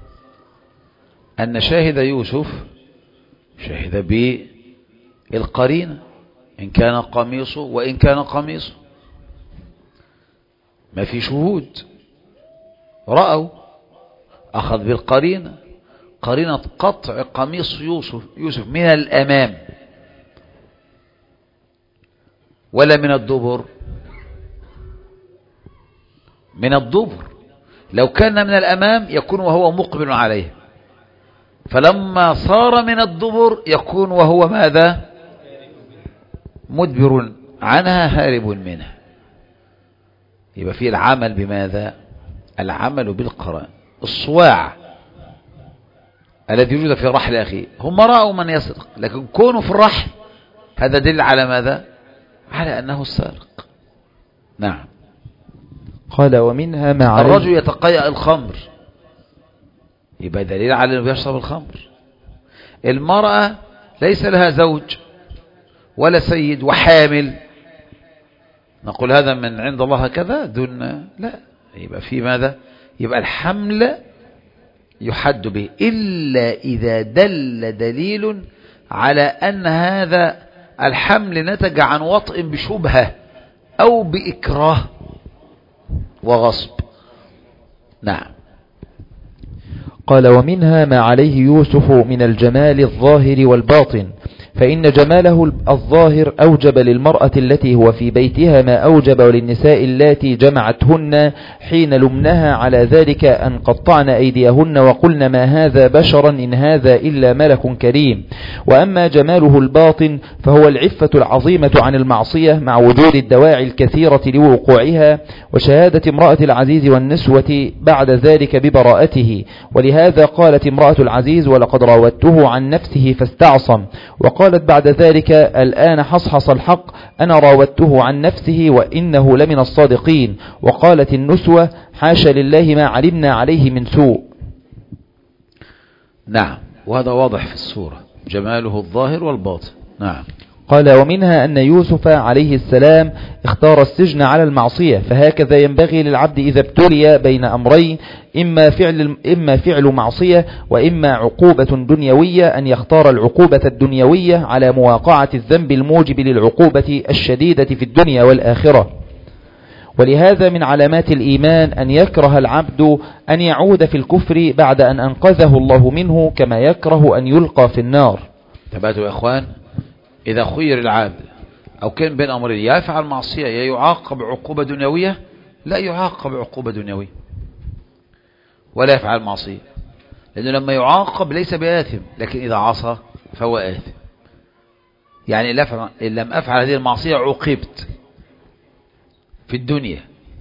أن شاهد يوسف شهد بالقرينة، إن كان قميصه وإن كان قميصه، ما في شهود، رأوا، أخذ بالقرينة، قرينة قطع قميص يوسف يوسف من الأمام ولا من الدبر؟ من الدبر. لو كان من الأمام يكون وهو مقبل عليه، فلما صار من الدبر يكون وهو ماذا؟ مدبر عنها هارب منها. يبقى فيه العمل بماذا؟ العمل بالقرائن. الصواع الذي يوجد في رحل أخيه، هم رأوا من يسرق، لكن كونه في الرحل هذا دل على ماذا؟ على أنه السارق. نعم. قال ومنها ما عليه الرجل يتقيأ الخمر، يبقى دليل على أنه يشرب الخمر. المرأة ليس لها زوج ولا سيد وحامل، نقول هذا من عند الله هكذا دون، لا، يبقى في ماذا؟ يبقى الحمل يحد به إلا إذا دل دليل على أن هذا الحمل نتج عن وطئ بشبهة أو بإكراه وغصب. نعم. قال ومنها ما عليه يوسف من الجمال الظاهر والباطن، فإن جماله الظاهر أوجب للمرأة التي هو في بيتها ما أوجب للنساء اللاتي جمعتهن حين لمنها على ذلك أن قطعن أيديهن وقلن ما هذا بشرا إن هذا إلا ملك كريم. وأما جماله الباطن فهو العفة العظيمة عن المعصية مع وجود الدواعي الكثيرة لوقوعها، وشهادة امرأة العزيز والنسوة بعد ذلك ببراءته. ولهذا قالت امرأة العزيز ولقد راودته عن نفسه فاستعصم، وقالت بعد ذلك الآن حصحص الحق أنا راودته عن نفسه وإنه لمن الصادقين. وقالت النسوة حاشا لله ما علمنا عليه من سوء. نعم. وهذا واضح في السورة، جماله الظاهر والباطن. نعم. قال ومنها أن يوسف عليه السلام اختار السجن على المعصية، فهكذا ينبغي للعبد إذا ابتلي بين أمرين، إما فعل, إما فعل معصية وإما عقوبة دنيوية، أن يختار العقوبة الدنيوية على مواقعة الذنب الموجب للعقوبة الشديدة في الدنيا والآخرة. ولهذا من علامات الإيمان أن يكره العبد أن يعود في الكفر بعد أن أنقذه الله منه، كما يكره أن يلقى في النار. تباتوا يا أخوان، إذا خير العبد أو كان بين أمرين، يا يفعل معصية يا يعاقب عقوبة دنيوية، لا يعاقب عقوبة دنيوية ولا يفعل معصية، لأنه لما يعاقب ليس بآثم، لكن إذا عصى فهو آثم. يعني إن لم أفعل هذه المعصية عوقبت في الدنيا،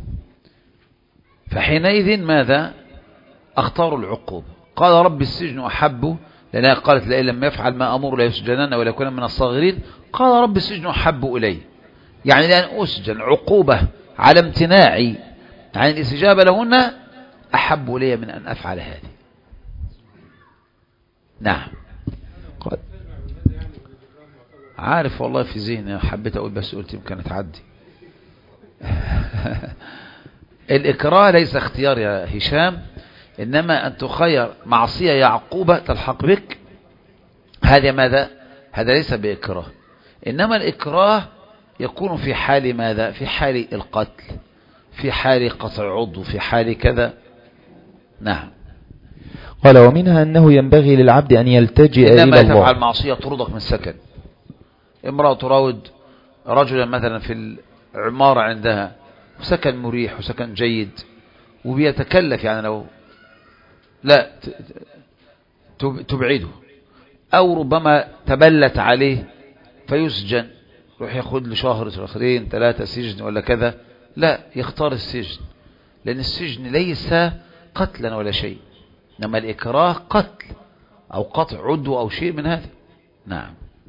فحينئذ ماذا؟ أختار العقوبة. قال رب السجن أحب، لأنها قالت لئن لم يفعل ما أمر لا يسجنن ولا يكون من الصاغرين. قال رب السجن أحب إلي، يعني لأن أسجن عقوبة على امتناعي عن الاستجابة لهن أحب إلي من أن أفعل هذه. نعم. عارف والله في ذهني، حبيت أقول بس قلت يمكن تعدي. الإكراه ليس اختيار يا هشام، إنما أن تخير معصية يا عقوبة تلحق بك، هذا ماذا؟ هذا ليس بإكراه. إنما الإكراه يكون في حال ماذا؟ في حال القتل، في حال قطع عضو، في حال كذا. نعم. قال ومنها أنه ينبغي للعبد أن يلتجئ إلى الله. إنما تفعل معصية تطردك من سكن. امرأة تراود رجلا مثلا في العمارة عندها، سكن مريح وسكن جيد، وبيتكلف يعني لو لا تبعده، أو ربما تبلت عليه فيسجن، روح ياخد له شهر شهرين ثلاثة سجن ولا كذا، لا، يختار السجن، لأن السجن ليس قتلا ولا شيء، إنما الإكراه قتل أو قطع عضو أو شيء من هذا. نعم.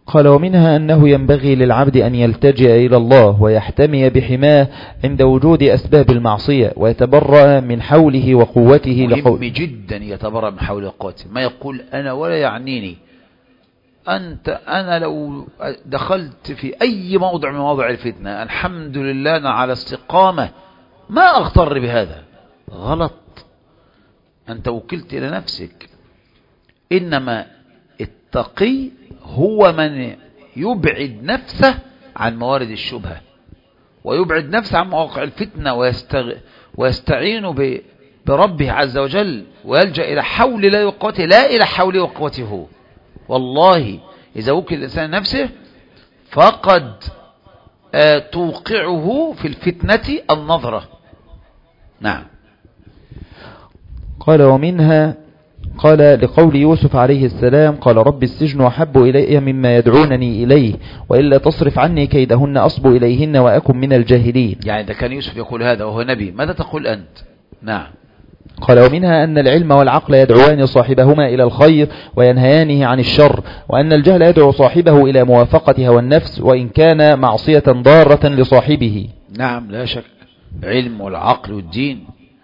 قال ومنها أنه ينبغي للعبد أن يلتجئ إلى الله ويحتمي بحماه عند وجود أسباب المعصية ويتبرأ من حوله وقوته. مهم جدا يتبرأ من حوله وقوته، ما يقول أنا ولا يعنيني. أنت أنا لو دخلت في أي موضع من مواضع الفتنة الحمد لله أنا على استقامة، ما أغتر بهذا. غلط، أنت وكلت إلى نفسك. إنما التقي هو من يبعد نفسه عن موارد الشبهة ويبعد نفسه عن مواقع الفتنة ويستغ... ويستعين ب... بربه عز وجل ويلجأ إلى حول لا وقوته لا إلى حوله وقوته. والله إذا وكل الإنسان نفسه فقد آه توقعه في الفتنة النظرة. نعم. قال ومنها قال لقول يوسف عليه السلام قال رب السجن أحب إلي مما يدعونني إليه وإلا تصرف عني كيدهن أصب إليهن وأكن من الجاهلين. يعني إذا كان يوسف يقول هذا وهو نبي ماذا تقول أنت؟ نعم. قال ومنها أن العلم والعقل يدعوان صاحبهما إلى الخير وينهيانه عن الشر، وأن الجهل يدعو صاحبه إلى موافقة هوى النفس وإن كان معصية ضارة لصاحبه. نعم لا شك، علم والعقل والدين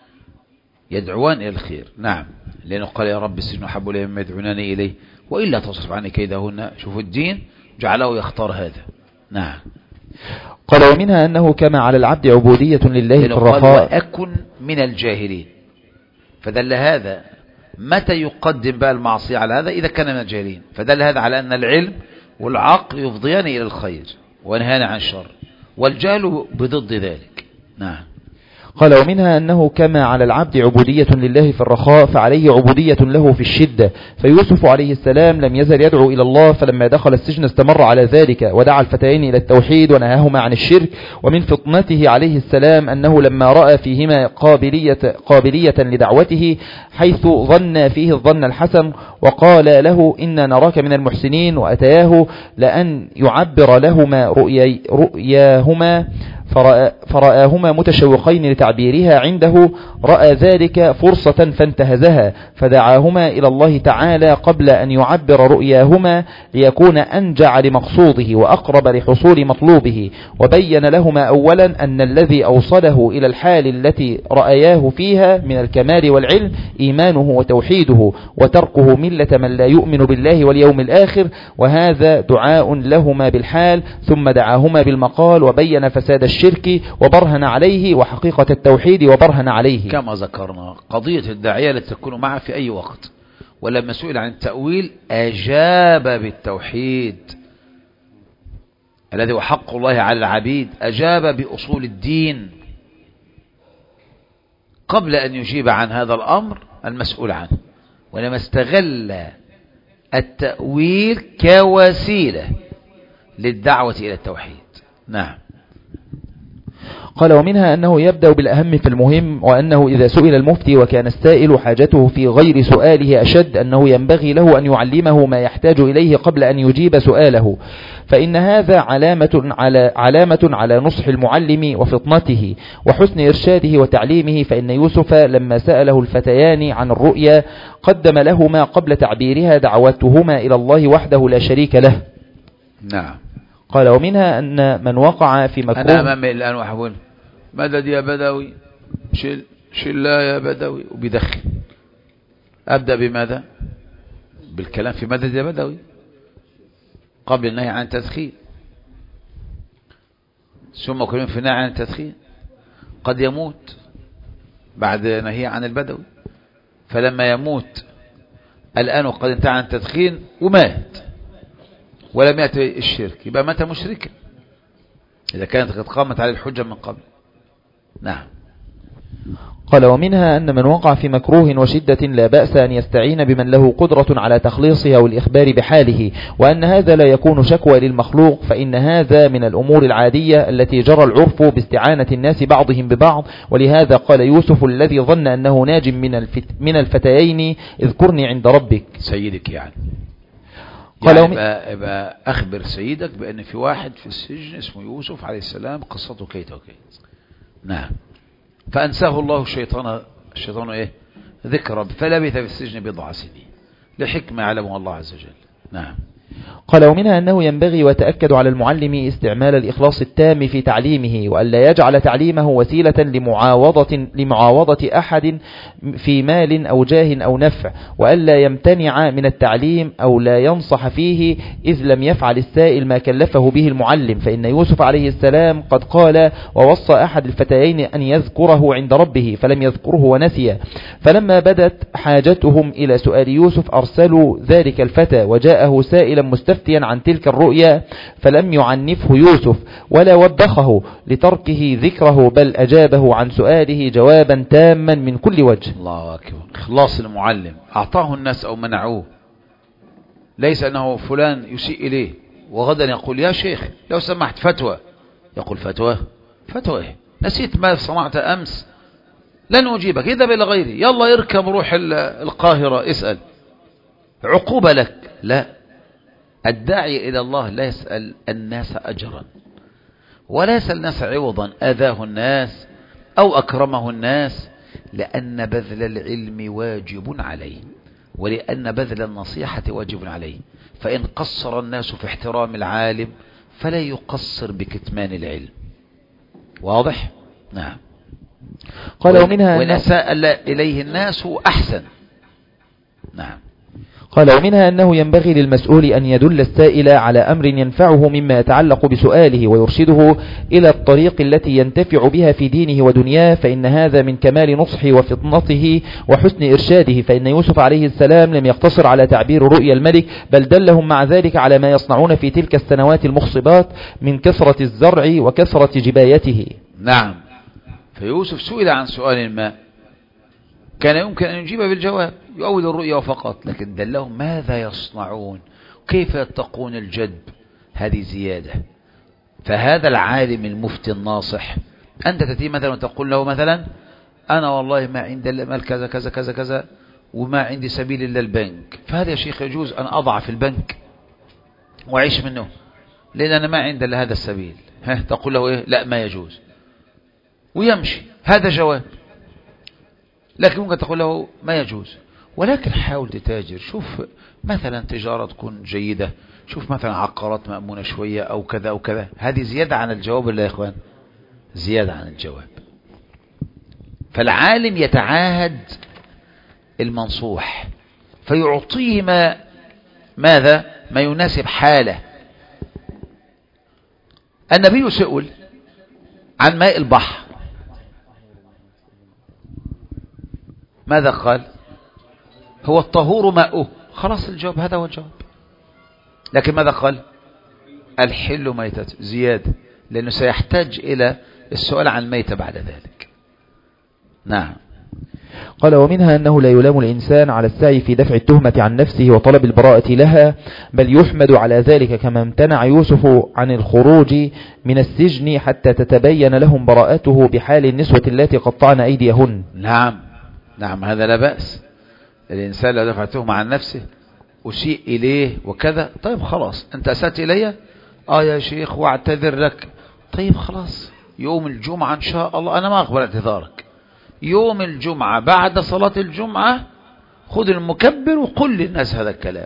يدعوان إلى الخير. نعم، لأنه قال يا رب السجن أحب إلي مما يدعونني إليه وإلا تصرف عني كيدهن. شوفوا الدين جعله يختار هذا. نعم. قال ومنها أنه كما على العبد عبودية لله في الرخاء وأكن من الجاهلين، فدل هذا متى يقدم بقى المعصية على هذا؟ إذا كان من الجاهلين. فدل هذا على أن العلم والعقل يفضيان إلى الخير وينهان عن الشر، والجهل بضد ذلك. نعم. قال ومنها أنه كما على العبد عبودية لله في الرخاء فعليه عبودية له في الشدة. فيوسف عليه السلام لم يزل يدعو إلى الله، فلما دخل السجن استمر على ذلك ودعا الفتيين إلى التوحيد ونهاهما عن الشرك. ومن فطنته عليه السلام أنه لما رأى فيهما قابلية, قابلية لدعوته حيث ظن فيه الظن الحسن وقال له إنا نراك من المحسنين، وأتياه لأن يعبر لهما رؤيا رؤياهما فرآهما متشوقين لتعبيرها عنده، رأى ذلك فرصة فانتهزها فدعاهما إلى الله تعالى قبل أن يعبر رؤياهما ليكون أنجع لمقصوده وأقرب لحصول مطلوبه. وبين لهما أولا أن الذي أوصله إلى الحال التي رأياه فيها من الكمال والعلم إيمانه وتوحيده وتركه ملة من لا يؤمن بالله واليوم الآخر، وهذا دعاء لهما بالحال. ثم دعاهما بالمقال وبين فساد الشرك وبرهن عليه وحقيقة التوحيد وبرهن عليه. كما ذكرنا قضية الداعية التي تكون معه في أي وقت، ولما سئل عن التأويل أجاب بالتوحيد الذي هو حق الله على العبيد، أجاب بأصول الدين قبل أن يجيب عن هذا الأمر المسؤول عنه، ولما استغل التأويل كوسيلة للدعوة إلى التوحيد. نعم. قال ومنها أنه يبدأ بالأهم في المهم، وأنه إذا سئل المفتي وكان السائل حاجته في غير سؤاله أشد أنه ينبغي له أن يعلمه ما يحتاج إليه قبل أن يجيب سؤاله، فإن هذا علامة على, علامة على نصح المعلم وفطنته وحسن إرشاده وتعليمه. فإن يوسف لما سأله الفتيان عن الرؤيا قدم لهما قبل تعبيرها دعوتهما إلى الله وحده لا شريك له. نعم. قال ومنها أن من وقع في مكروه. أنا أمامي الآن وحبون مدد يا بدوي، شل شلا يا بدوي، وبيدخل. أبدأ بماذا؟ بالكلام في مدد يا بدوي قبل النهي عن التدخين، ثم كلام في النهي عن التدخين. قد يموت بعد نهي عن البدوي، فلما يموت الآن وقد انتهى عن التدخين ومات ولم يأتي الشرك يبقى مات مشركا إذا كانت قد قامت عليه الحجة من قبل. نعم. قال ومنها أن من وقع في مكروه وشدة لا بأس أن يستعين بمن له قدرة على تخليصها والإخبار بحاله، وأن هذا لا يكون شكوى للمخلوق، فإن هذا من الأمور العادية التي جرى العرف باستعانة الناس بعضهم ببعض. ولهذا قال يوسف الذي ظن أنه ناج من, الفت من الفتيين اذكرني عند ربك سيدك يعني. قال يعني يبقى, يبقى أخبر سيدك بأن في واحد في السجن اسمه يوسف عليه السلام قصته كيت وكيت. نعم. فأنساه الله الشيطان الشيطان إيه ذكر فلبث في السجن بضع سنين لحكمة يعلمها الله عز وجل. نعم. قال ومنها أنه ينبغي وتأكد على المعلم استعمال الإخلاص التام في تعليمه، وألا يجعل تعليمه وسيلة لمعاوضة, لمعاوضة أحد في مال أو جاه أو نفع، وألا يمتنع من التعليم أو لا ينصح فيه إذ لم يفعل السائل ما كلفه به المعلم، فإن يوسف عليه السلام قد قال ووصى أحد الفتيين أن يذكره عند ربه فلم يذكره ونسي، فلما بدت حاجتهم إلى سؤال يوسف أرسلوا ذلك الفتى وجاءه سائلا مستفتيا عن تلك الرؤيا، فلم يعنفه يوسف ولا وبخه لتركه ذكره، بل أجابه عن سؤاله جوابا تاما من كل وجه. الله أكبر. إخلاص المعلم، أعطاه الناس أو منعوه، ليس أنه فلان يسيء إليه وغدا يقول يا شيخ لو سمحت فتوى، يقول فتوى فتوى نسيت ما صنعت أمس لن أجيبك، إذا بلا غيري، يلا يركب روح القاهرة اسأل، عقوبة لك. لا، الداعي إلى الله لا يسأل الناس أجرا ولا يسأل الناس عوضا أذاه الناس أو أكرمه الناس، لأن بذل العلم واجب عليه، ولأن بذل النصيحة واجب عليه، فإن قصر الناس في احترام العالم فلا يقصر بكتمان العلم. واضح؟ نعم. قال ومنها وإن أساء إليه الناس أحسن. نعم. قال ومنها أنه ينبغي للمسؤول أن يدل السائل على أمر ينفعه مما يتعلق بسؤاله ويرشده إلى الطريق التي ينتفع بها في دينه ودنياه، فإن هذا من كمال نصحه وفطنته وحسن إرشاده، فإن يوسف عليه السلام لم يقتصر على تعبير رؤيا الملك، بل دلهم مع ذلك على ما يصنعون في تلك السنوات المخصبات من كثرة الزرع وكثرة جبايته. نعم. فيوسف سئل عن سؤال ما كان يمكن أن يجيب بالجواب يؤول الرؤيا فقط، لكن دلهم ماذا يصنعون، كيف يتقون الجدب، هذه زيادة. فهذا العالم المفتي الناصح، أنت تأتي مثلا وتقول له مثلا أنا والله ما عندي المال كذا كذا كذا كذا وما عندي سبيل إلا البنك، فهذا يا شيخ يجوز أن أضع في البنك وأعيش منه لأن أنا ما عندي إلا هذا السبيل، ها تقول له إيه؟ لا ما يجوز، ويمشي، هذا جواب. لكن ممكن تقول له ما يجوز، ولكن حاول تتاجر، شوف مثلا تجارة تكون جيدة، شوف مثلا عقارات مأمونة شوية أو كذا أو كذا، هذه زيادة عن الجواب ولا يا إخوان؟ زيادة عن الجواب. فالعالم يتعاهد المنصوح فيعطيه ما ماذا ما يناسب حاله. النبي سئل عن ماء البحر ماذا قال؟ هو الطهور ماؤه، خلاص الجواب، هذا هو الجواب. لكن ماذا قال؟ الحل ميتة، زيادة، لأنه سيحتاج إلى السؤال عن الميتة بعد ذلك. نعم. قال ومنها أنه لا يلام الإنسان على السعي في دفع التهمة عن نفسه وطلب البراءة لها، بل يحمد على ذلك كما امتنع يوسف عن الخروج من السجن حتى تتبين لهم براءته بحال النسوة التي قطعن أيديهن. نعم نعم، هذا لا بأس. الإنسان لو دفع التهمة عن نفسه أسيء إليه وكذا، طيب خلاص أنت أسأت إلي آه يا شيخ واعتذر لك، طيب خلاص يوم الجمعة إن شاء الله أنا ما أقبل اعتذارك، يوم الجمعة بعد صلاة الجمعة خذ المكبر وقل للناس هذا الكلام.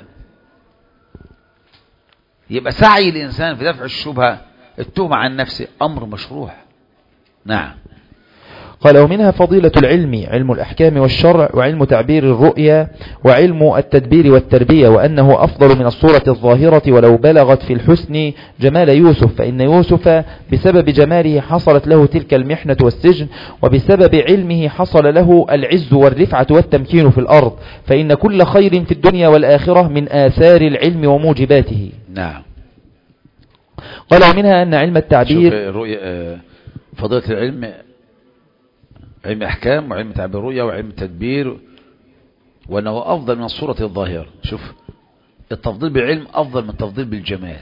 يبقى سعي الإنسان في دفع الشبهة التهمة عن نفسه أمر مشروع. نعم. قال ومنها فضيلة العلم، علم الأحكام والشرع، وعلم تعبير الرؤيا، وعلم التدبير والتربية، وأنه أفضل من الصورة الظاهرة ولو بلغت في الحسن جمال يوسف، فإن يوسف بسبب جماله حصلت له تلك المحنة والسجن، وبسبب علمه حصل له العز والرفعة والتمكين في الأرض، فإن كل خير في الدنيا والآخرة من آثار العلم وموجباته. نعم. قال ومنها أن علم التعبير، الرؤيا فضيلة العلم، علم أحكام وعلم تعبير الرؤيا وعلم التدبير، وأنه أفضل من الصورة الظاهرة. شوف التفضيل بالعلم أفضل من التفضيل بالجمال.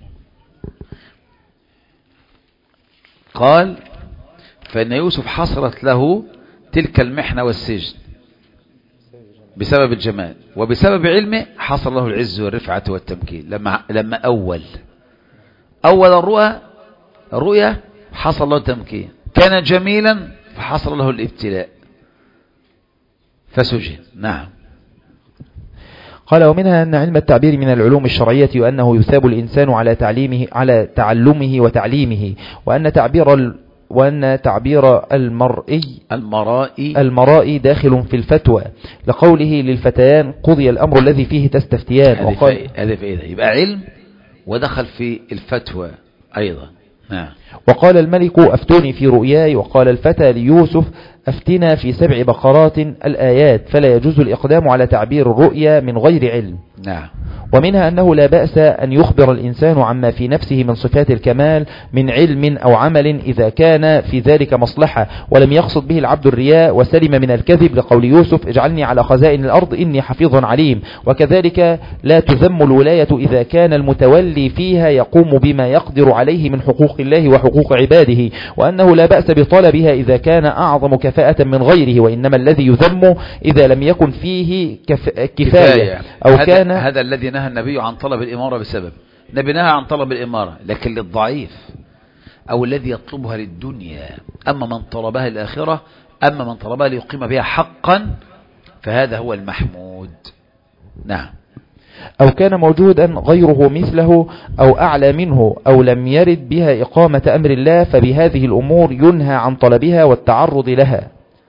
قال فإن يوسف حصلت له تلك المحنة والسجن بسبب الجمال، وبسبب علمه حصل له العز والرفعة والتمكين. لما لما أول أول الرؤى الرؤيا حصل له التمكين، كان جميلا فحصل له الابتلاء فسجن. نعم. قال ومنها أن علم التعبير من العلوم الشرعية وأنه يثاب الإنسان على تعليمه على تعلمه وتعليمه وأن تعبير ال وأن تعبير المرئي المرائي المرائي داخل في الفتوى لقوله للفتيان قضي الأمر الذي فيه تستفتيان. وقال هذا في إيه؟ يبقى علم ودخل في الفتوى أيضا. نعم. وقال الملك أفتوني في رؤياي وقال الفتى ليوسف أفتنا في سبع بقرات الآيات فلا يجوز الإقدام على تعبير الرؤيا من غير علم. نعم. ومنها أنه لا بأس أن يخبر الإنسان عما في نفسه من صفات الكمال من علم أو عمل إذا كان في ذلك مصلحة ولم يقصد به العبد الرياء وسلم من الكذب لقول يوسف اجعلني على خزائن الأرض إني حفيظ عليم. وكذلك لا تذم الولاية إذا كان المتولي فيها يقوم بما يقدر عليه من حقوق الله وحقوق عباده وأنه لا بأس بطلبها إذا كان أعظم كفاءة من غيره وإنما الذي يذم إذا لم يكن فيه كف... كفاية أو هذا كان هذا الذي نهى النبي عن طلب الإمارة بسبب النبي نهى عن طلب الإمارة لكن للضعيف أو الذي يطلبها للدنيا. أما من طلبها للآخرة أما من طلبها ليقيم بها حقا فهذا هو المحمود. نعم. أو كان موجودا غيره مثله أو أعلى منه أو لم يرد بها إقامة أمر الله فبهذه الأمور ينهى عن طلبها والتعرض لها.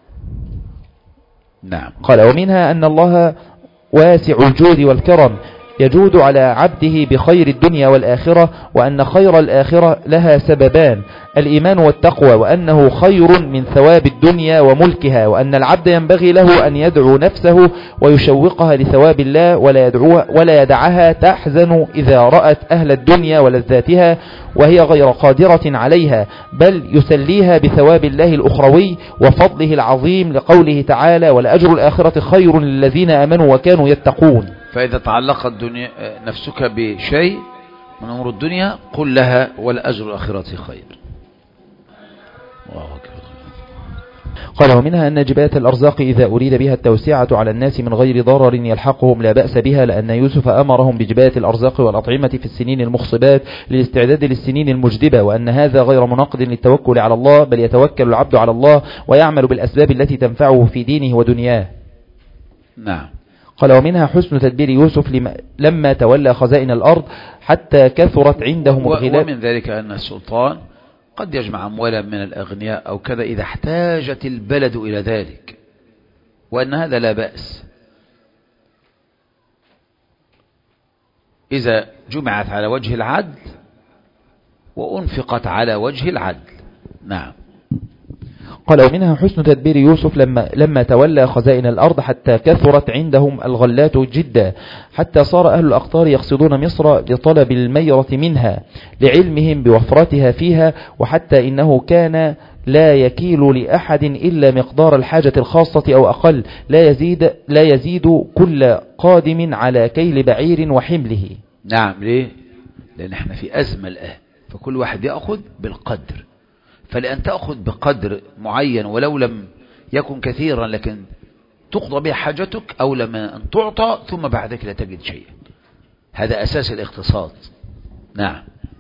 نعم. قال ومنها أن الله واسع الجود والكرم يجود على عبده بخير الدنيا والآخرة وأن خير الآخرة لها سببان الإيمان والتقوى وأنه خير من ثواب الدنيا وملكها وأن العبد ينبغي له أن يدعو نفسه ويشوقها لثواب الله ولا, يدعوها ولا يدعها تحزن إذا رأت أهل الدنيا ولذاتها وهي غير قادرة عليها بل يسليها بثواب الله الأخروي وفضله العظيم لقوله تعالى ولأجر الآخرة خير للذين آمنوا وكانوا يتقون. فإذا تعلقت الدنيا نفسك بشيء من أمور الدنيا قل لها ولأجر الآخرة خير. الله أكبر. قال ومنها أن جباية الأرزاق إذا أريد بها التوسعة على الناس من غير ضرر يلحقهم لا بأس بها لأن يوسف أمرهم بجباية الأرزاق والأطعمة في السنين المخصبات للاستعداد للسنين المجدبة وأن هذا غير مناقض للتوكل على الله بل يتوكل العبد على الله ويعمل بالأسباب التي تنفعه في دينه ودنياه. نعم. قال ومنها حسن تدبير يوسف لما تولى خزائن الأرض حتى كثرت عندهم الغلاب. ومن ذلك أن السلطان قد يجمع أموالا من الأغنياء أو كذا إذا احتاجت البلد إلى ذلك وأن هذا لا بأس إذا جمعت على وجه العدل وأنفقت على وجه العدل. نعم. قال ومنها حسن تدبير يوسف لما, لما تولى خزائن الأرض حتى كثرت عندهم الغلات جدا حتى صار أهل الأقطار يقصدون مصر لطلب الميرة منها لعلمهم بوفرتها فيها وحتى إنه كان لا يكيل لأحد إلا مقدار الحاجة الخاصة أو أقل لا يزيد, لا يزيد كل قادم على كيل بعير وحمله. نعم. ليه؟ لأن احنا في أزمة الآن فكل واحد يأخذ بالقدر فلأن تأخذ بقدر معين ولو لم يكن كثيرا لكن تقضى به حاجتك أو لما أن تعطى ثم بعد ذلك لا تجد شيئا. هذا أساس الاقتصاد. نعم.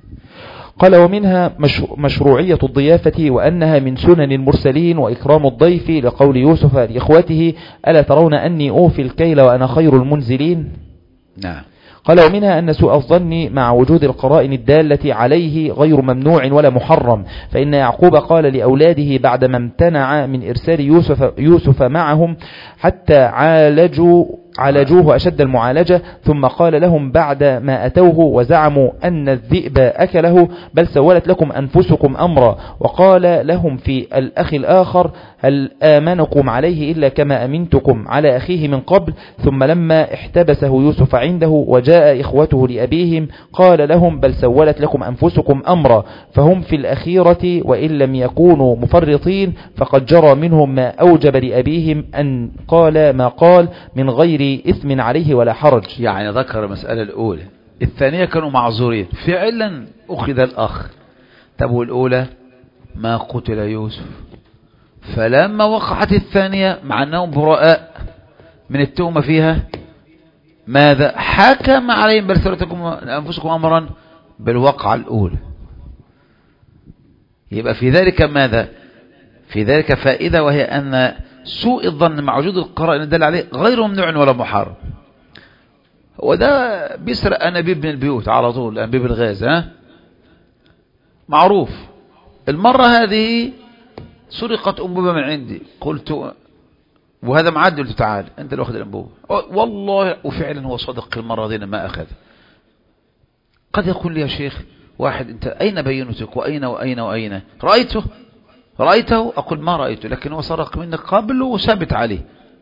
قال ومنها مشروعية الضيافة وأنها من سنن المرسلين وإكرام الضيف لقول يوسف لإخوته ألا ترون أني أوفي الكيل وأنا خير المنزلين. نعم. قال ومنها أن سوء الظن مع وجود القرائن الدالة عليه غير ممنوع ولا محرم فإن يعقوب قال لأولاده بعدما امتنع من إرسال يوسف, يوسف معهم حتى عالجوا عالجوه أشد المعالجة ثم قال لهم بعد ما أتوه وزعموا أن الذئب أكله بل سولت لكم أنفسكم أمرا وقال لهم في الأخ الآخر هل آمنكم عليه إلا كما أمنتكم على أخيه من قبل ثم لما احتبسه يوسف عنده وجاء إخوته لأبيهم قال لهم بل سولت لكم أنفسكم أمرا فهم في الأخيرة وإن لم يكونوا مفرطين فقد جرى منهم ما أوجب لأبيهم أن قال ما قال من غير إثم عليه ولا حرج. يعني ذكر المسألة الأولى الثانية كانوا معذورين فعلا أخذ الأخ. طب والأولى ما قتل يوسف فلما وقعت الثانية مع أنهم براء من التهمة فيها ماذا حكم عليهم بل سولتكم أنفسكم أمرا بالوقعة الأولى. يبقى في ذلك ماذا في ذلك فائدة وهي أن سوء الظن مع وجود القرائن الدالة عليه غير ممنوع ولا محرم وده بيسرق أنابيب من البيوت على طول، أنابيب الغاز، ها معروف. المرة هذه سرقت أنبوبة من عندي، قلت وهذا معدي، قلت تعال أنت اللي واخد الأنبوبة والله، وفعلا هو صادق المرة دي ما أخذ. قد يقول لي يا شيخ واحد أنت أين بينتك وأين وأين وأين رأيته رأيته أقول ما رأيته، لكن هو سرق منك قبل وثابت عليه.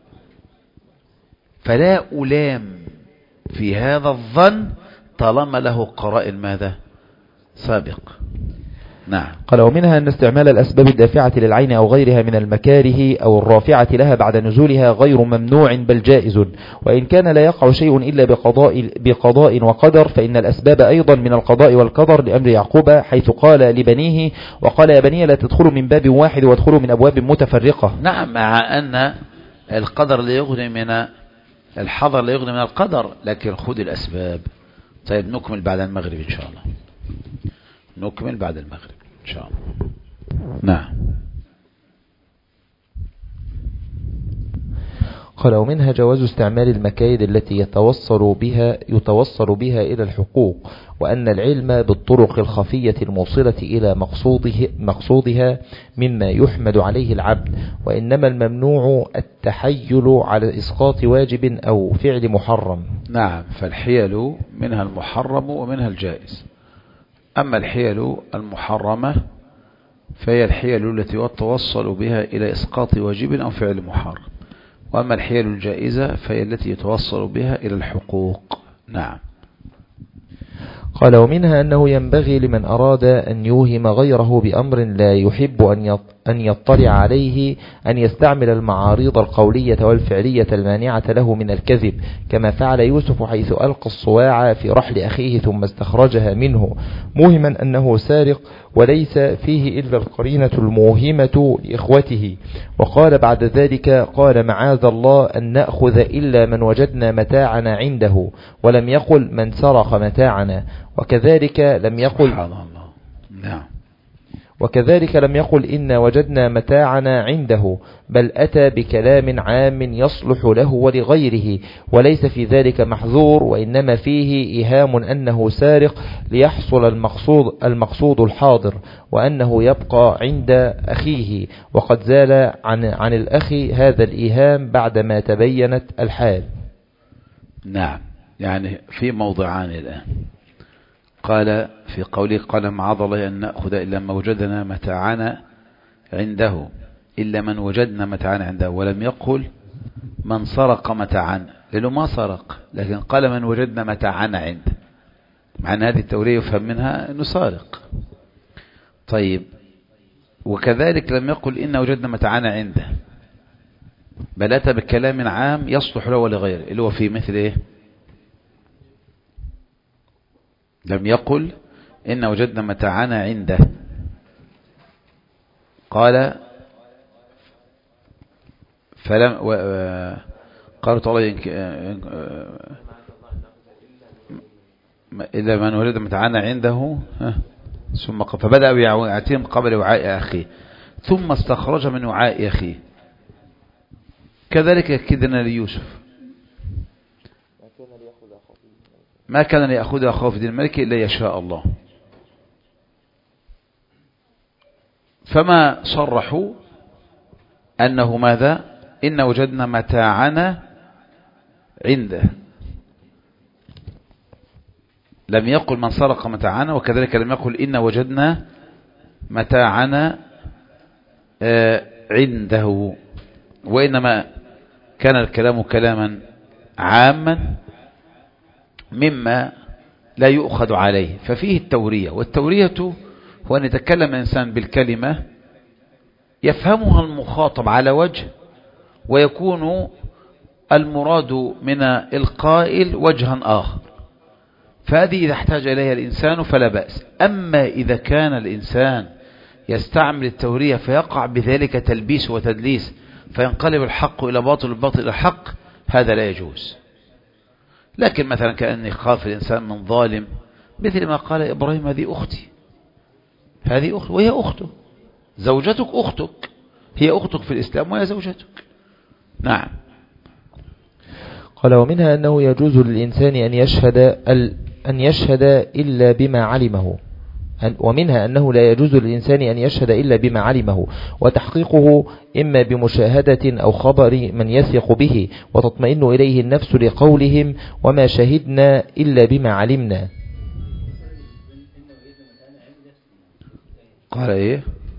فلا ألام في هذا الظن طالما له قرائن ماذا سابق. نعم. قال ومنها أن استعمال الأسباب الدافعة للعين أو غيرها من المكاره أو الرافعة لها بعد نزولها غير ممنوع بل جائز، وإن كان لا يقع شيء إلا بقضاء, بقضاء وقدر، فإن الأسباب أيضا من القضاء والقدر لأمر يعقوب حيث قال لبنيه وقال يا بني لا تدخلوا من باب واحد وادخلوا من أبواب متفرقة. نعم، مع أن القدر لا يغني من الحظر، لا يغني من القدر، لكن خذ الأسباب. طيب نكمل بعد المغرب إن شاء الله، نكمل بعد المغرب إن شاء الله. نعم. قال ومنها جواز استعمال المكايد التي يتوصل بها يتوصل بها إلى الحقوق، وأن العلم بالطرق الخفية الموصلة إلى مقصوده مقصودها مما يحمد عليه العبد، وإنما الممنوع التحيل على إسقاط واجب أو فعل محرم. نعم، فالحيل منها المحرم ومنها الجائز. أما الحيل المحرمة فهي الحيل التي يتوصل بها إلى إسقاط واجب أو فعل محرم، وأما الحيل الجائزة فهي التي يتوصل بها إلى الحقوق. نعم. قال ومنها أنه ينبغي لمن أراد أن يوهم غيره بأمر لا يحب أن يطلع عليه أن يستعمل المعارض القولية والفعلية المانعة له من الكذب، كما فعل يوسف حيث ألقى الصواع في رحل أخيه ثم استخرجها منه موهما أنه سارق، وليس فيه إلا القرينة الموهمة لإخوته. وقال بعد ذلك قال معاذ الله أن نأخذ إلا من وجدنا متاعنا عنده، ولم يقل من سرق متاعنا. وكذلك لم يقل نعم. وكذلك لم يقل إن وجدنا متاعنا عنده، بل أتى بكلام عام يصلح له ولغيره، وليس في ذلك محذور، وإنما فيه إيهام أنه سارق ليحصل المقصود, المقصود الحاضر، وأنه يبقى عند أخيه، وقد زال عن, عن الأخ هذا الإيهام بعدما تبينت الحال. نعم، يعني في موضعان الآن. قال في قوله قال معاذ الله أن نأخذ إلا ما وجدنا متاعنا عنده، إلا من وجدنا متاعنا عنده، ولم يقل من سرق متاعنا، لأنه ما سرق، لكن قال من وجدنا متاعنا عنده، مع أن هذه التورية يفهم منها أنه سارق. طيب، وكذلك لم يقل إن وجدنا متاعنا عنده، بل أتى بكلام عام يصلح له ولغيره، اللي هو في مثل إيه؟ لم يقل إن وجدنا متاعنا عنده، قال فلم قالوا تعالى إذا من وجد متاعنا عنده ثم فبدأ بيعتهم قبل وعاء أخيه ثم استخرج من وعاء أخيه. كذلك كدنا ليوسف ما كان ليأخذ أخاه في دين الملك إلا يشاء الله، فما صرحوا أنه ماذا إن وجدنا متاعنا عنده، لم يقل من سرق متاعنا، وكذلك لم يقل إن وجدنا متاعنا عنده، وإنما كان الكلام كلاما عاما مما لا يؤخذ عليه، ففيه التورية. والتورية هو أن يتكلم الإنسان بالكلمة يفهمها المخاطب على وجه، ويكون المراد من القائل وجها آخر، فهذه إذا احتاج إليها الإنسان فلا بأس. أما إذا كان الإنسان يستعمل التورية فيقع بذلك تلبيس وتدليس، فينقلب الحق إلى باطل والباطل إلى حق، هذا لا يجوز. لكن مثلا كأن يخاف الإنسان من ظالم، مثل ما قال إبراهيم هذه أختي، هذه أخت وهي أخته، زوجتك أختك، هي أختك في الإسلام وهي زوجتك. نعم. قال ومنها أنه يجوز للإنسان أن يشهد أن يشهد إلا بما علمه ومنها أنه لا يجوز للإنسان أن يشهد إلا بما علمه وتحقيقه إما بمشاهدة أو خبر من يثق به وتطمئن إليه النفس لقولهم وما شهدنا إلا بما علمنا. قال إيه؟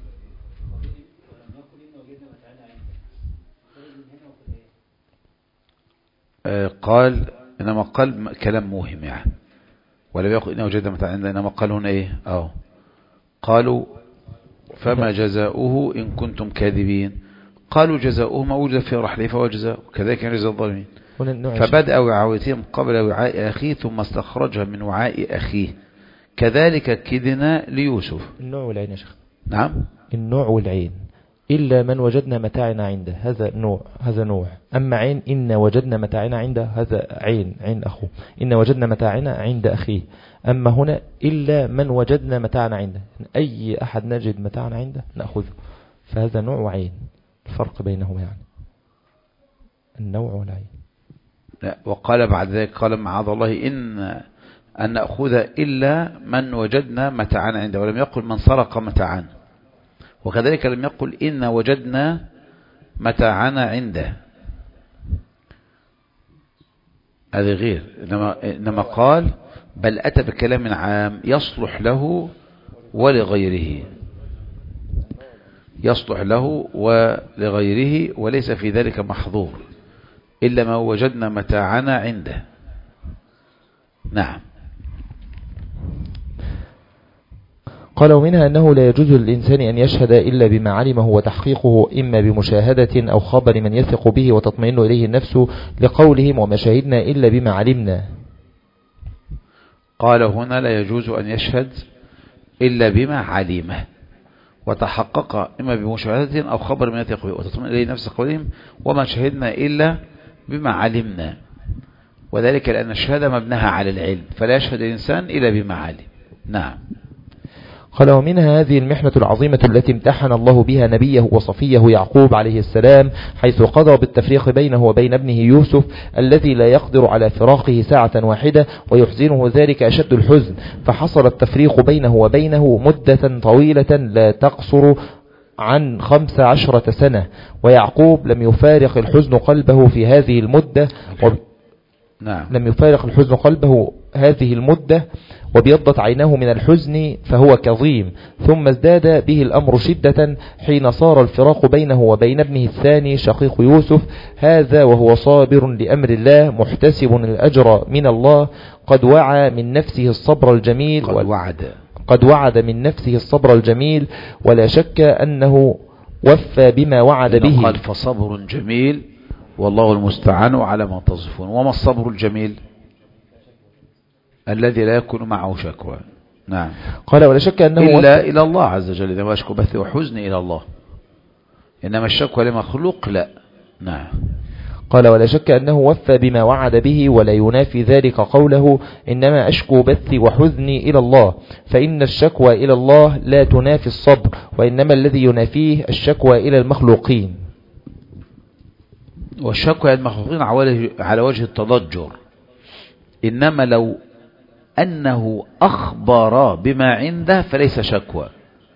آه قال إنما قال كلام موهم يعني ولم يقل إنه وجدنا متاعنا عنده إنما قال هنا إيه أو قالوا فما جزاؤه إن كنتم كاذبين قالوا جزاؤه ما وجد في رحله فهو جزاؤه كذلك جزاء الظالمين فبدأ وعاوتهم قبل وعاء أخيه ثم استخرجها من وعاء أخيه كذلك كدنا ليوسف. النوع والعين يا شيخ. نعم النوع والعين إلا من وجدنا متاعنا عنده هذا نوع هذا نوع. أما عين إن وجدنا متاعنا عنده هذا عين عين أخوه إن وجدنا متاعنا عند أخيه. أما هنا إلا من وجدنا متاعنا عنده أي أحد نجد متاعنا عنده نأخذه فهذا نوع وعين الفرق بينهما يعني النوع والعين. لا وقال بعد ذلك قال معاذ الله إن أن نأخذ إلا من وجدنا متاعنا عنده ولم يقل من سرق متاعنا وكذلك لم يقل إن وجدنا متاعنا عنده هذا غير إنما, إنما قال بل أتى بكلام عام يصلح له ولغيره يصلح له ولغيره وليس في ذلك محظور إلا ما وجدنا متاعنا عنده. نعم. قال ومنها أنه لا يجوز للإنسان أن يشهد إلا بما علمه وتحقيقه إما بمشاهدة أو خبر من يثق به وتطمئن إليه النفس لقولهم وما شهدنا إلا بما علمنا. قال هنا لا يجوز أن يشهد إلا بما علمه وتحقق إما بمشاهدة أو خبر من يثق به وتطمئن إليه النفس قولهم وما شهدنا إلا بما علمنا وذلك لأن الشهادة مبناها على العلم فلا يشهد الإنسان إلا بما علم. نعم. قال ومنها هذه المحنة العظيمة التي امتحن الله بها نبيه وصفيه يعقوب عليه السلام حيث قضى بالتفريق بينه وبين ابنه يوسف الذي لا يقدر على فراقه ساعة واحدة ويحزنه ذلك أشد الحزن فحصل التفريق بينه وبينه مدة طويلة لا تقصر عن خمس عشرة سنة ويعقوب لم يفارق الحزن قلبه في هذه المدة و... نعم. لم يفارق الحزن قلبه هذه المدة وبيضت عيناه من الحزن فهو كظيم ثم ازداد به الأمر شدة حين صار الفراق بينه وبين ابنه الثاني شقيق يوسف هذا وهو صابر لأمر الله محتسب الأجر من الله قد وعى من نفسه الصبر الجميل قد وعد قد وعد من نفسه الصبر الجميل ولا شك أنه وفى بما وعد به. قال فصبر جميل والله المستعان على ما تصفون. وما الصبر الجميل؟ الذي لا يكون معه شكوى. نعم. قال ولا شك أنه إلا إلى الله عز وجل إذا ما أشكو بث وحزن إلى الله إنما الشكوى لمخلوق لا. نعم. قال ولا شك أنه وفى بما وعد به ولا ينافي ذلك قوله إنما أشكو بثي وحزني إلى الله فإن الشكوى إلى الله لا تنافي الصبر وإنما الذي ينافيه الشكوى إلى المخلوقين. والشكوى إلى المخلوقين على وجه التضجر إنما لو أنه أخبر بما عنده فليس شكوى.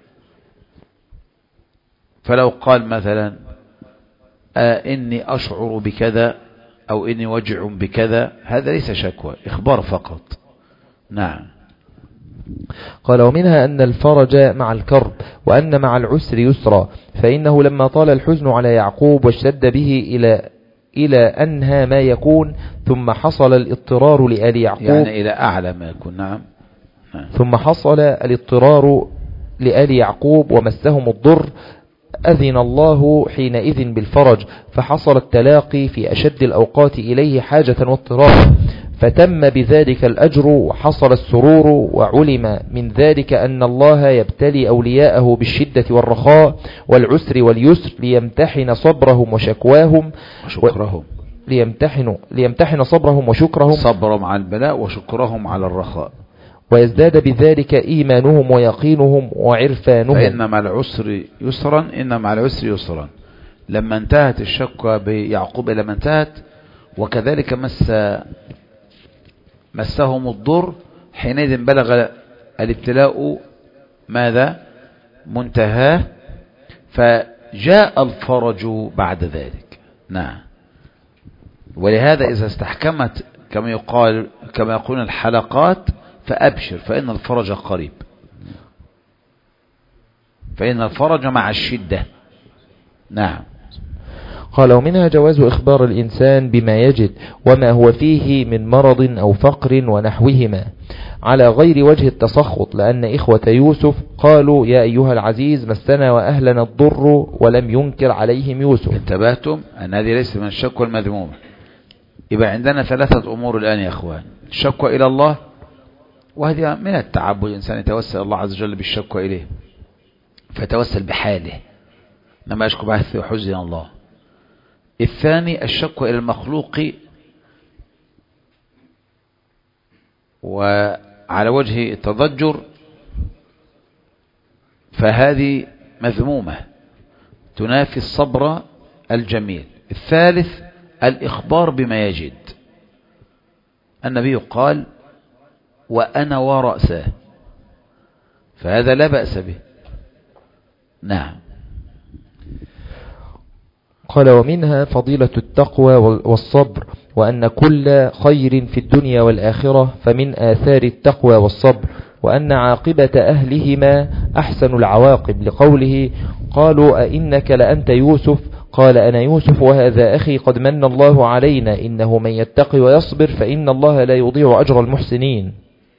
فلو قال مثلا آه إني أشعر بكذا أو إني وجع بكذا هذا ليس شكوى إخبار فقط. نعم. قال ومنها أن الفرج مع الكرب وأن مع العسر يسرا فإنه لما طال الحزن على يعقوب واشتد به إلى إلى أنهى ما يكون ثم حصل الاضطرار لآل يعقوب يعني إلى أعلى ما يكون. نعم. نعم. ثم حصل الاضطرار لآل يعقوب ومسهم الضر أذن الله حينئذ بالفرج فحصل التلاقي في أشد الأوقات إليه حاجة واضطرار فتم بذلك الأجر وحصل السرور وعلم من ذلك أن الله يبتلي أولياءه بالشدة والرخاء والعسر واليسر ليمتحن صبرهم وشكواهم وشكرهم ليمتحن ليمتحن صبرهم وشكرهم صبرهم على البلاء وشكرهم على الرخاء ويزداد بذلك إيمانهم ويقينهم وعرفانهم. فإن مع العسر يسرا إن مع العسر يسرا. لما انتهت الشكوى بيعقوب لما انتهت وكذلك مس مسهم الضر حينئذ بلغ الابتلاء ماذا منتهاه فجاء الفرج بعد ذلك. نعم. ولهذا إذا استحكمت كما يقال كما يقولون الحلقات فأبشر فإن الفرج قريب، فإن الفرج مع الشدة. نعم. قال ومنها جواز إخبار الإنسان بما يجد وما هو فيه من مرض أو فقر ونحوهما على غير وجه التسخط، لأن إخوة يوسف قالوا يا أيها العزيز مسنا وأهلنا الضر ولم ينكر عليهم يوسف. انتبهتم أن هذه ليس من الشكوى المذمومة. يبقى عندنا ثلاثة أمور الآن يا أخوان: الشكوى إلى الله، وهذه من التعبد الإنسان يتوسل الله عز وجل بالشكوى إليه فتوسل بحاله لما يشكو بعث وحزن الله. الثاني الشكوى إلى المخلوق وعلى وجه التضجر، فهذه مذمومة تنافي الصبر الجميل. الثالث الإخبار بما يجد. النبي قال وأنا ورأسه، فهذا لا بأس به. نعم. قال ومنها فضيلة التقوى والصبر، وأن كل خير في الدنيا والآخرة فمن آثار التقوى والصبر، وأن عاقبة أهلهما أحسن العواقب، لقوله قالوا أئنك لأنت يوسف قال أنا يوسف وهذا أخي قد من الله علينا إنه من يتقي ويصبر فإن الله لا يضيع أجر المحسنين.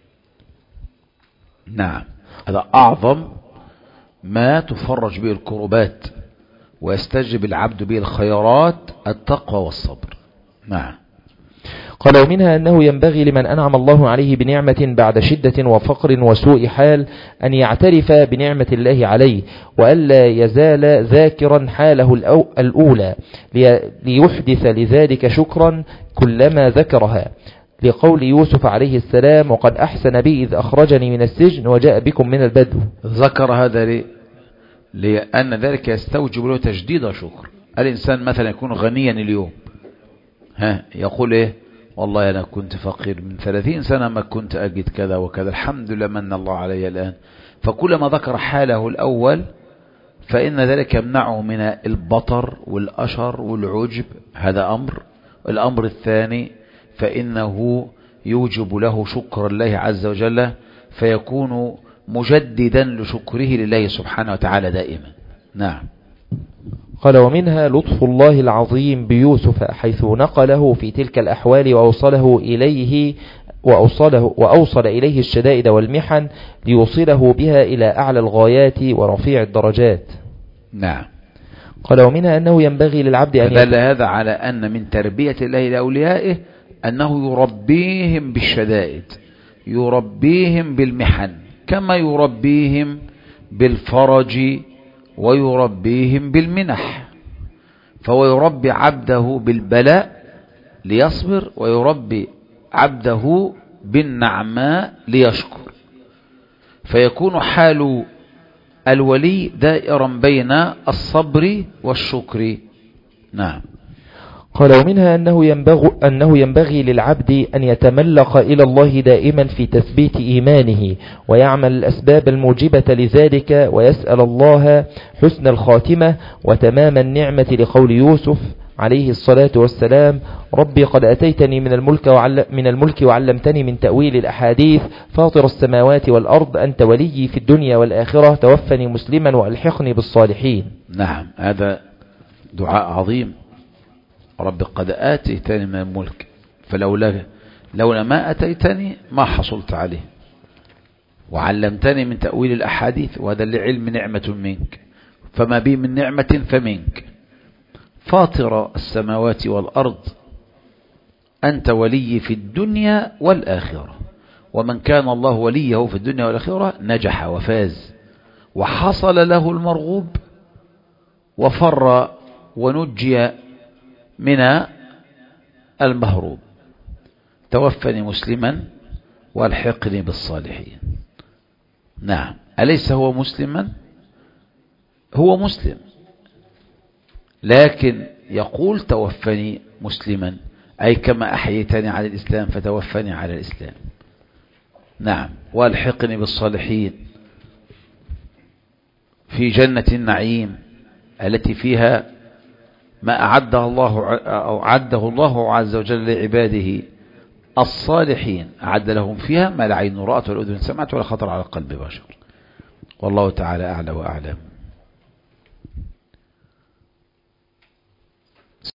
نعم. هذا أعظم ما تفرج به الكربات ويستجب العبد به الخيرات، التقوى والصبر. نعم. قال ومنها أنه ينبغي لمن أنعم الله عليه بنعمة بعد شدة وفقر وسوء حال أن يعترف بنعمة الله عليه، وألا يزال ذاكرا حاله الأولى ليحدث لذلك شكرا كلما ذكرها، لقول يوسف عليه السلام وقد أحسن بي إذ أخرجني من السجن وجاء بكم من البدو. ذكر هذا ليه؟ لأن ذلك يستوجب له تجديد شكر. الإنسان مثلا يكون غنيا اليوم، ها يقول إيه والله أنا كنت فقير من ثلاثين سنة ما كنت أجد كذا وكذا، الحمد لله من الله علي الآن. فكلما ذكر حاله الأول فإن ذلك يمنعه من البطر والأشر والعجب، هذا أمر. الأمر الثاني فإنه يوجب له شكر الله عز وجل، فيكون مجددا لشكره لله سبحانه وتعالى دائما. نعم. قال ومنها لطف الله العظيم بيوسف حيث نقله في تلك الأحوال وأوصله إليه وأوصله وأوصل إليه الشدائد والمحن ليوصله بها إلى أعلى الغايات ورفيع الدرجات. نعم. قال ومنها أنه ينبغي للعبد أن دل هذا على أن من تربية الله لأوليائه أنه يربيهم بالشدائد، يربيهم بالمحن، كما يربيهم بالفرج ويربيهم بالمنح. فهو يربي عبده بالبلاء ليصبر، ويربي عبده بالنعماء ليشكر، فيكون حال الولي دائرا بين الصبر والشكر. نعم. قال ومنها أنه ينبغي, أنه ينبغي للعبد أن يتملق إلى الله دائما في تثبيت إيمانه، ويعمل الأسباب الموجبة لذلك، ويسأل الله حسن الخاتمة وتمام النعمة، لقول يوسف عليه الصلاة والسلام ربي قد أتيتني من الملك, وعل من الملك وعلمتني من تأويل الأحاديث فاطر السماوات والأرض أنت ولي في الدنيا والآخرة توفني مسلما وألحقني بالصالحين. نعم. هذا دعاء عظيم. رب قد آتيتني من الملك فلولا لولا ما أتيتني ما حصلت عليه، وعلمتني من تأويل الأحاديث، وهذا العلم نعمة منك، فما بي من نعمة فمنك. فاطر السماوات والأرض أنت ولي في الدنيا والآخرة، ومن كان الله وليه في الدنيا والآخرة نجح وفاز وحصل له المرغوب وفر ونجي من المهروب. توفني مسلما والحقني بالصالحين. نعم. أليس هو مسلما؟ هو مسلم، لكن يقول توفني مسلما، أي كما أحييتني على الإسلام فتوفني على الإسلام. نعم. والحقني بالصالحين في جنة النعيم التي فيها ما أعده الله أو أعده الله عز وجل لعباده الصالحين، أعد لهم فيها ما لا عين رأت ولا أذن سمعت ولا خطر على قلب بشر. والله تعالى أعلى وأعلم.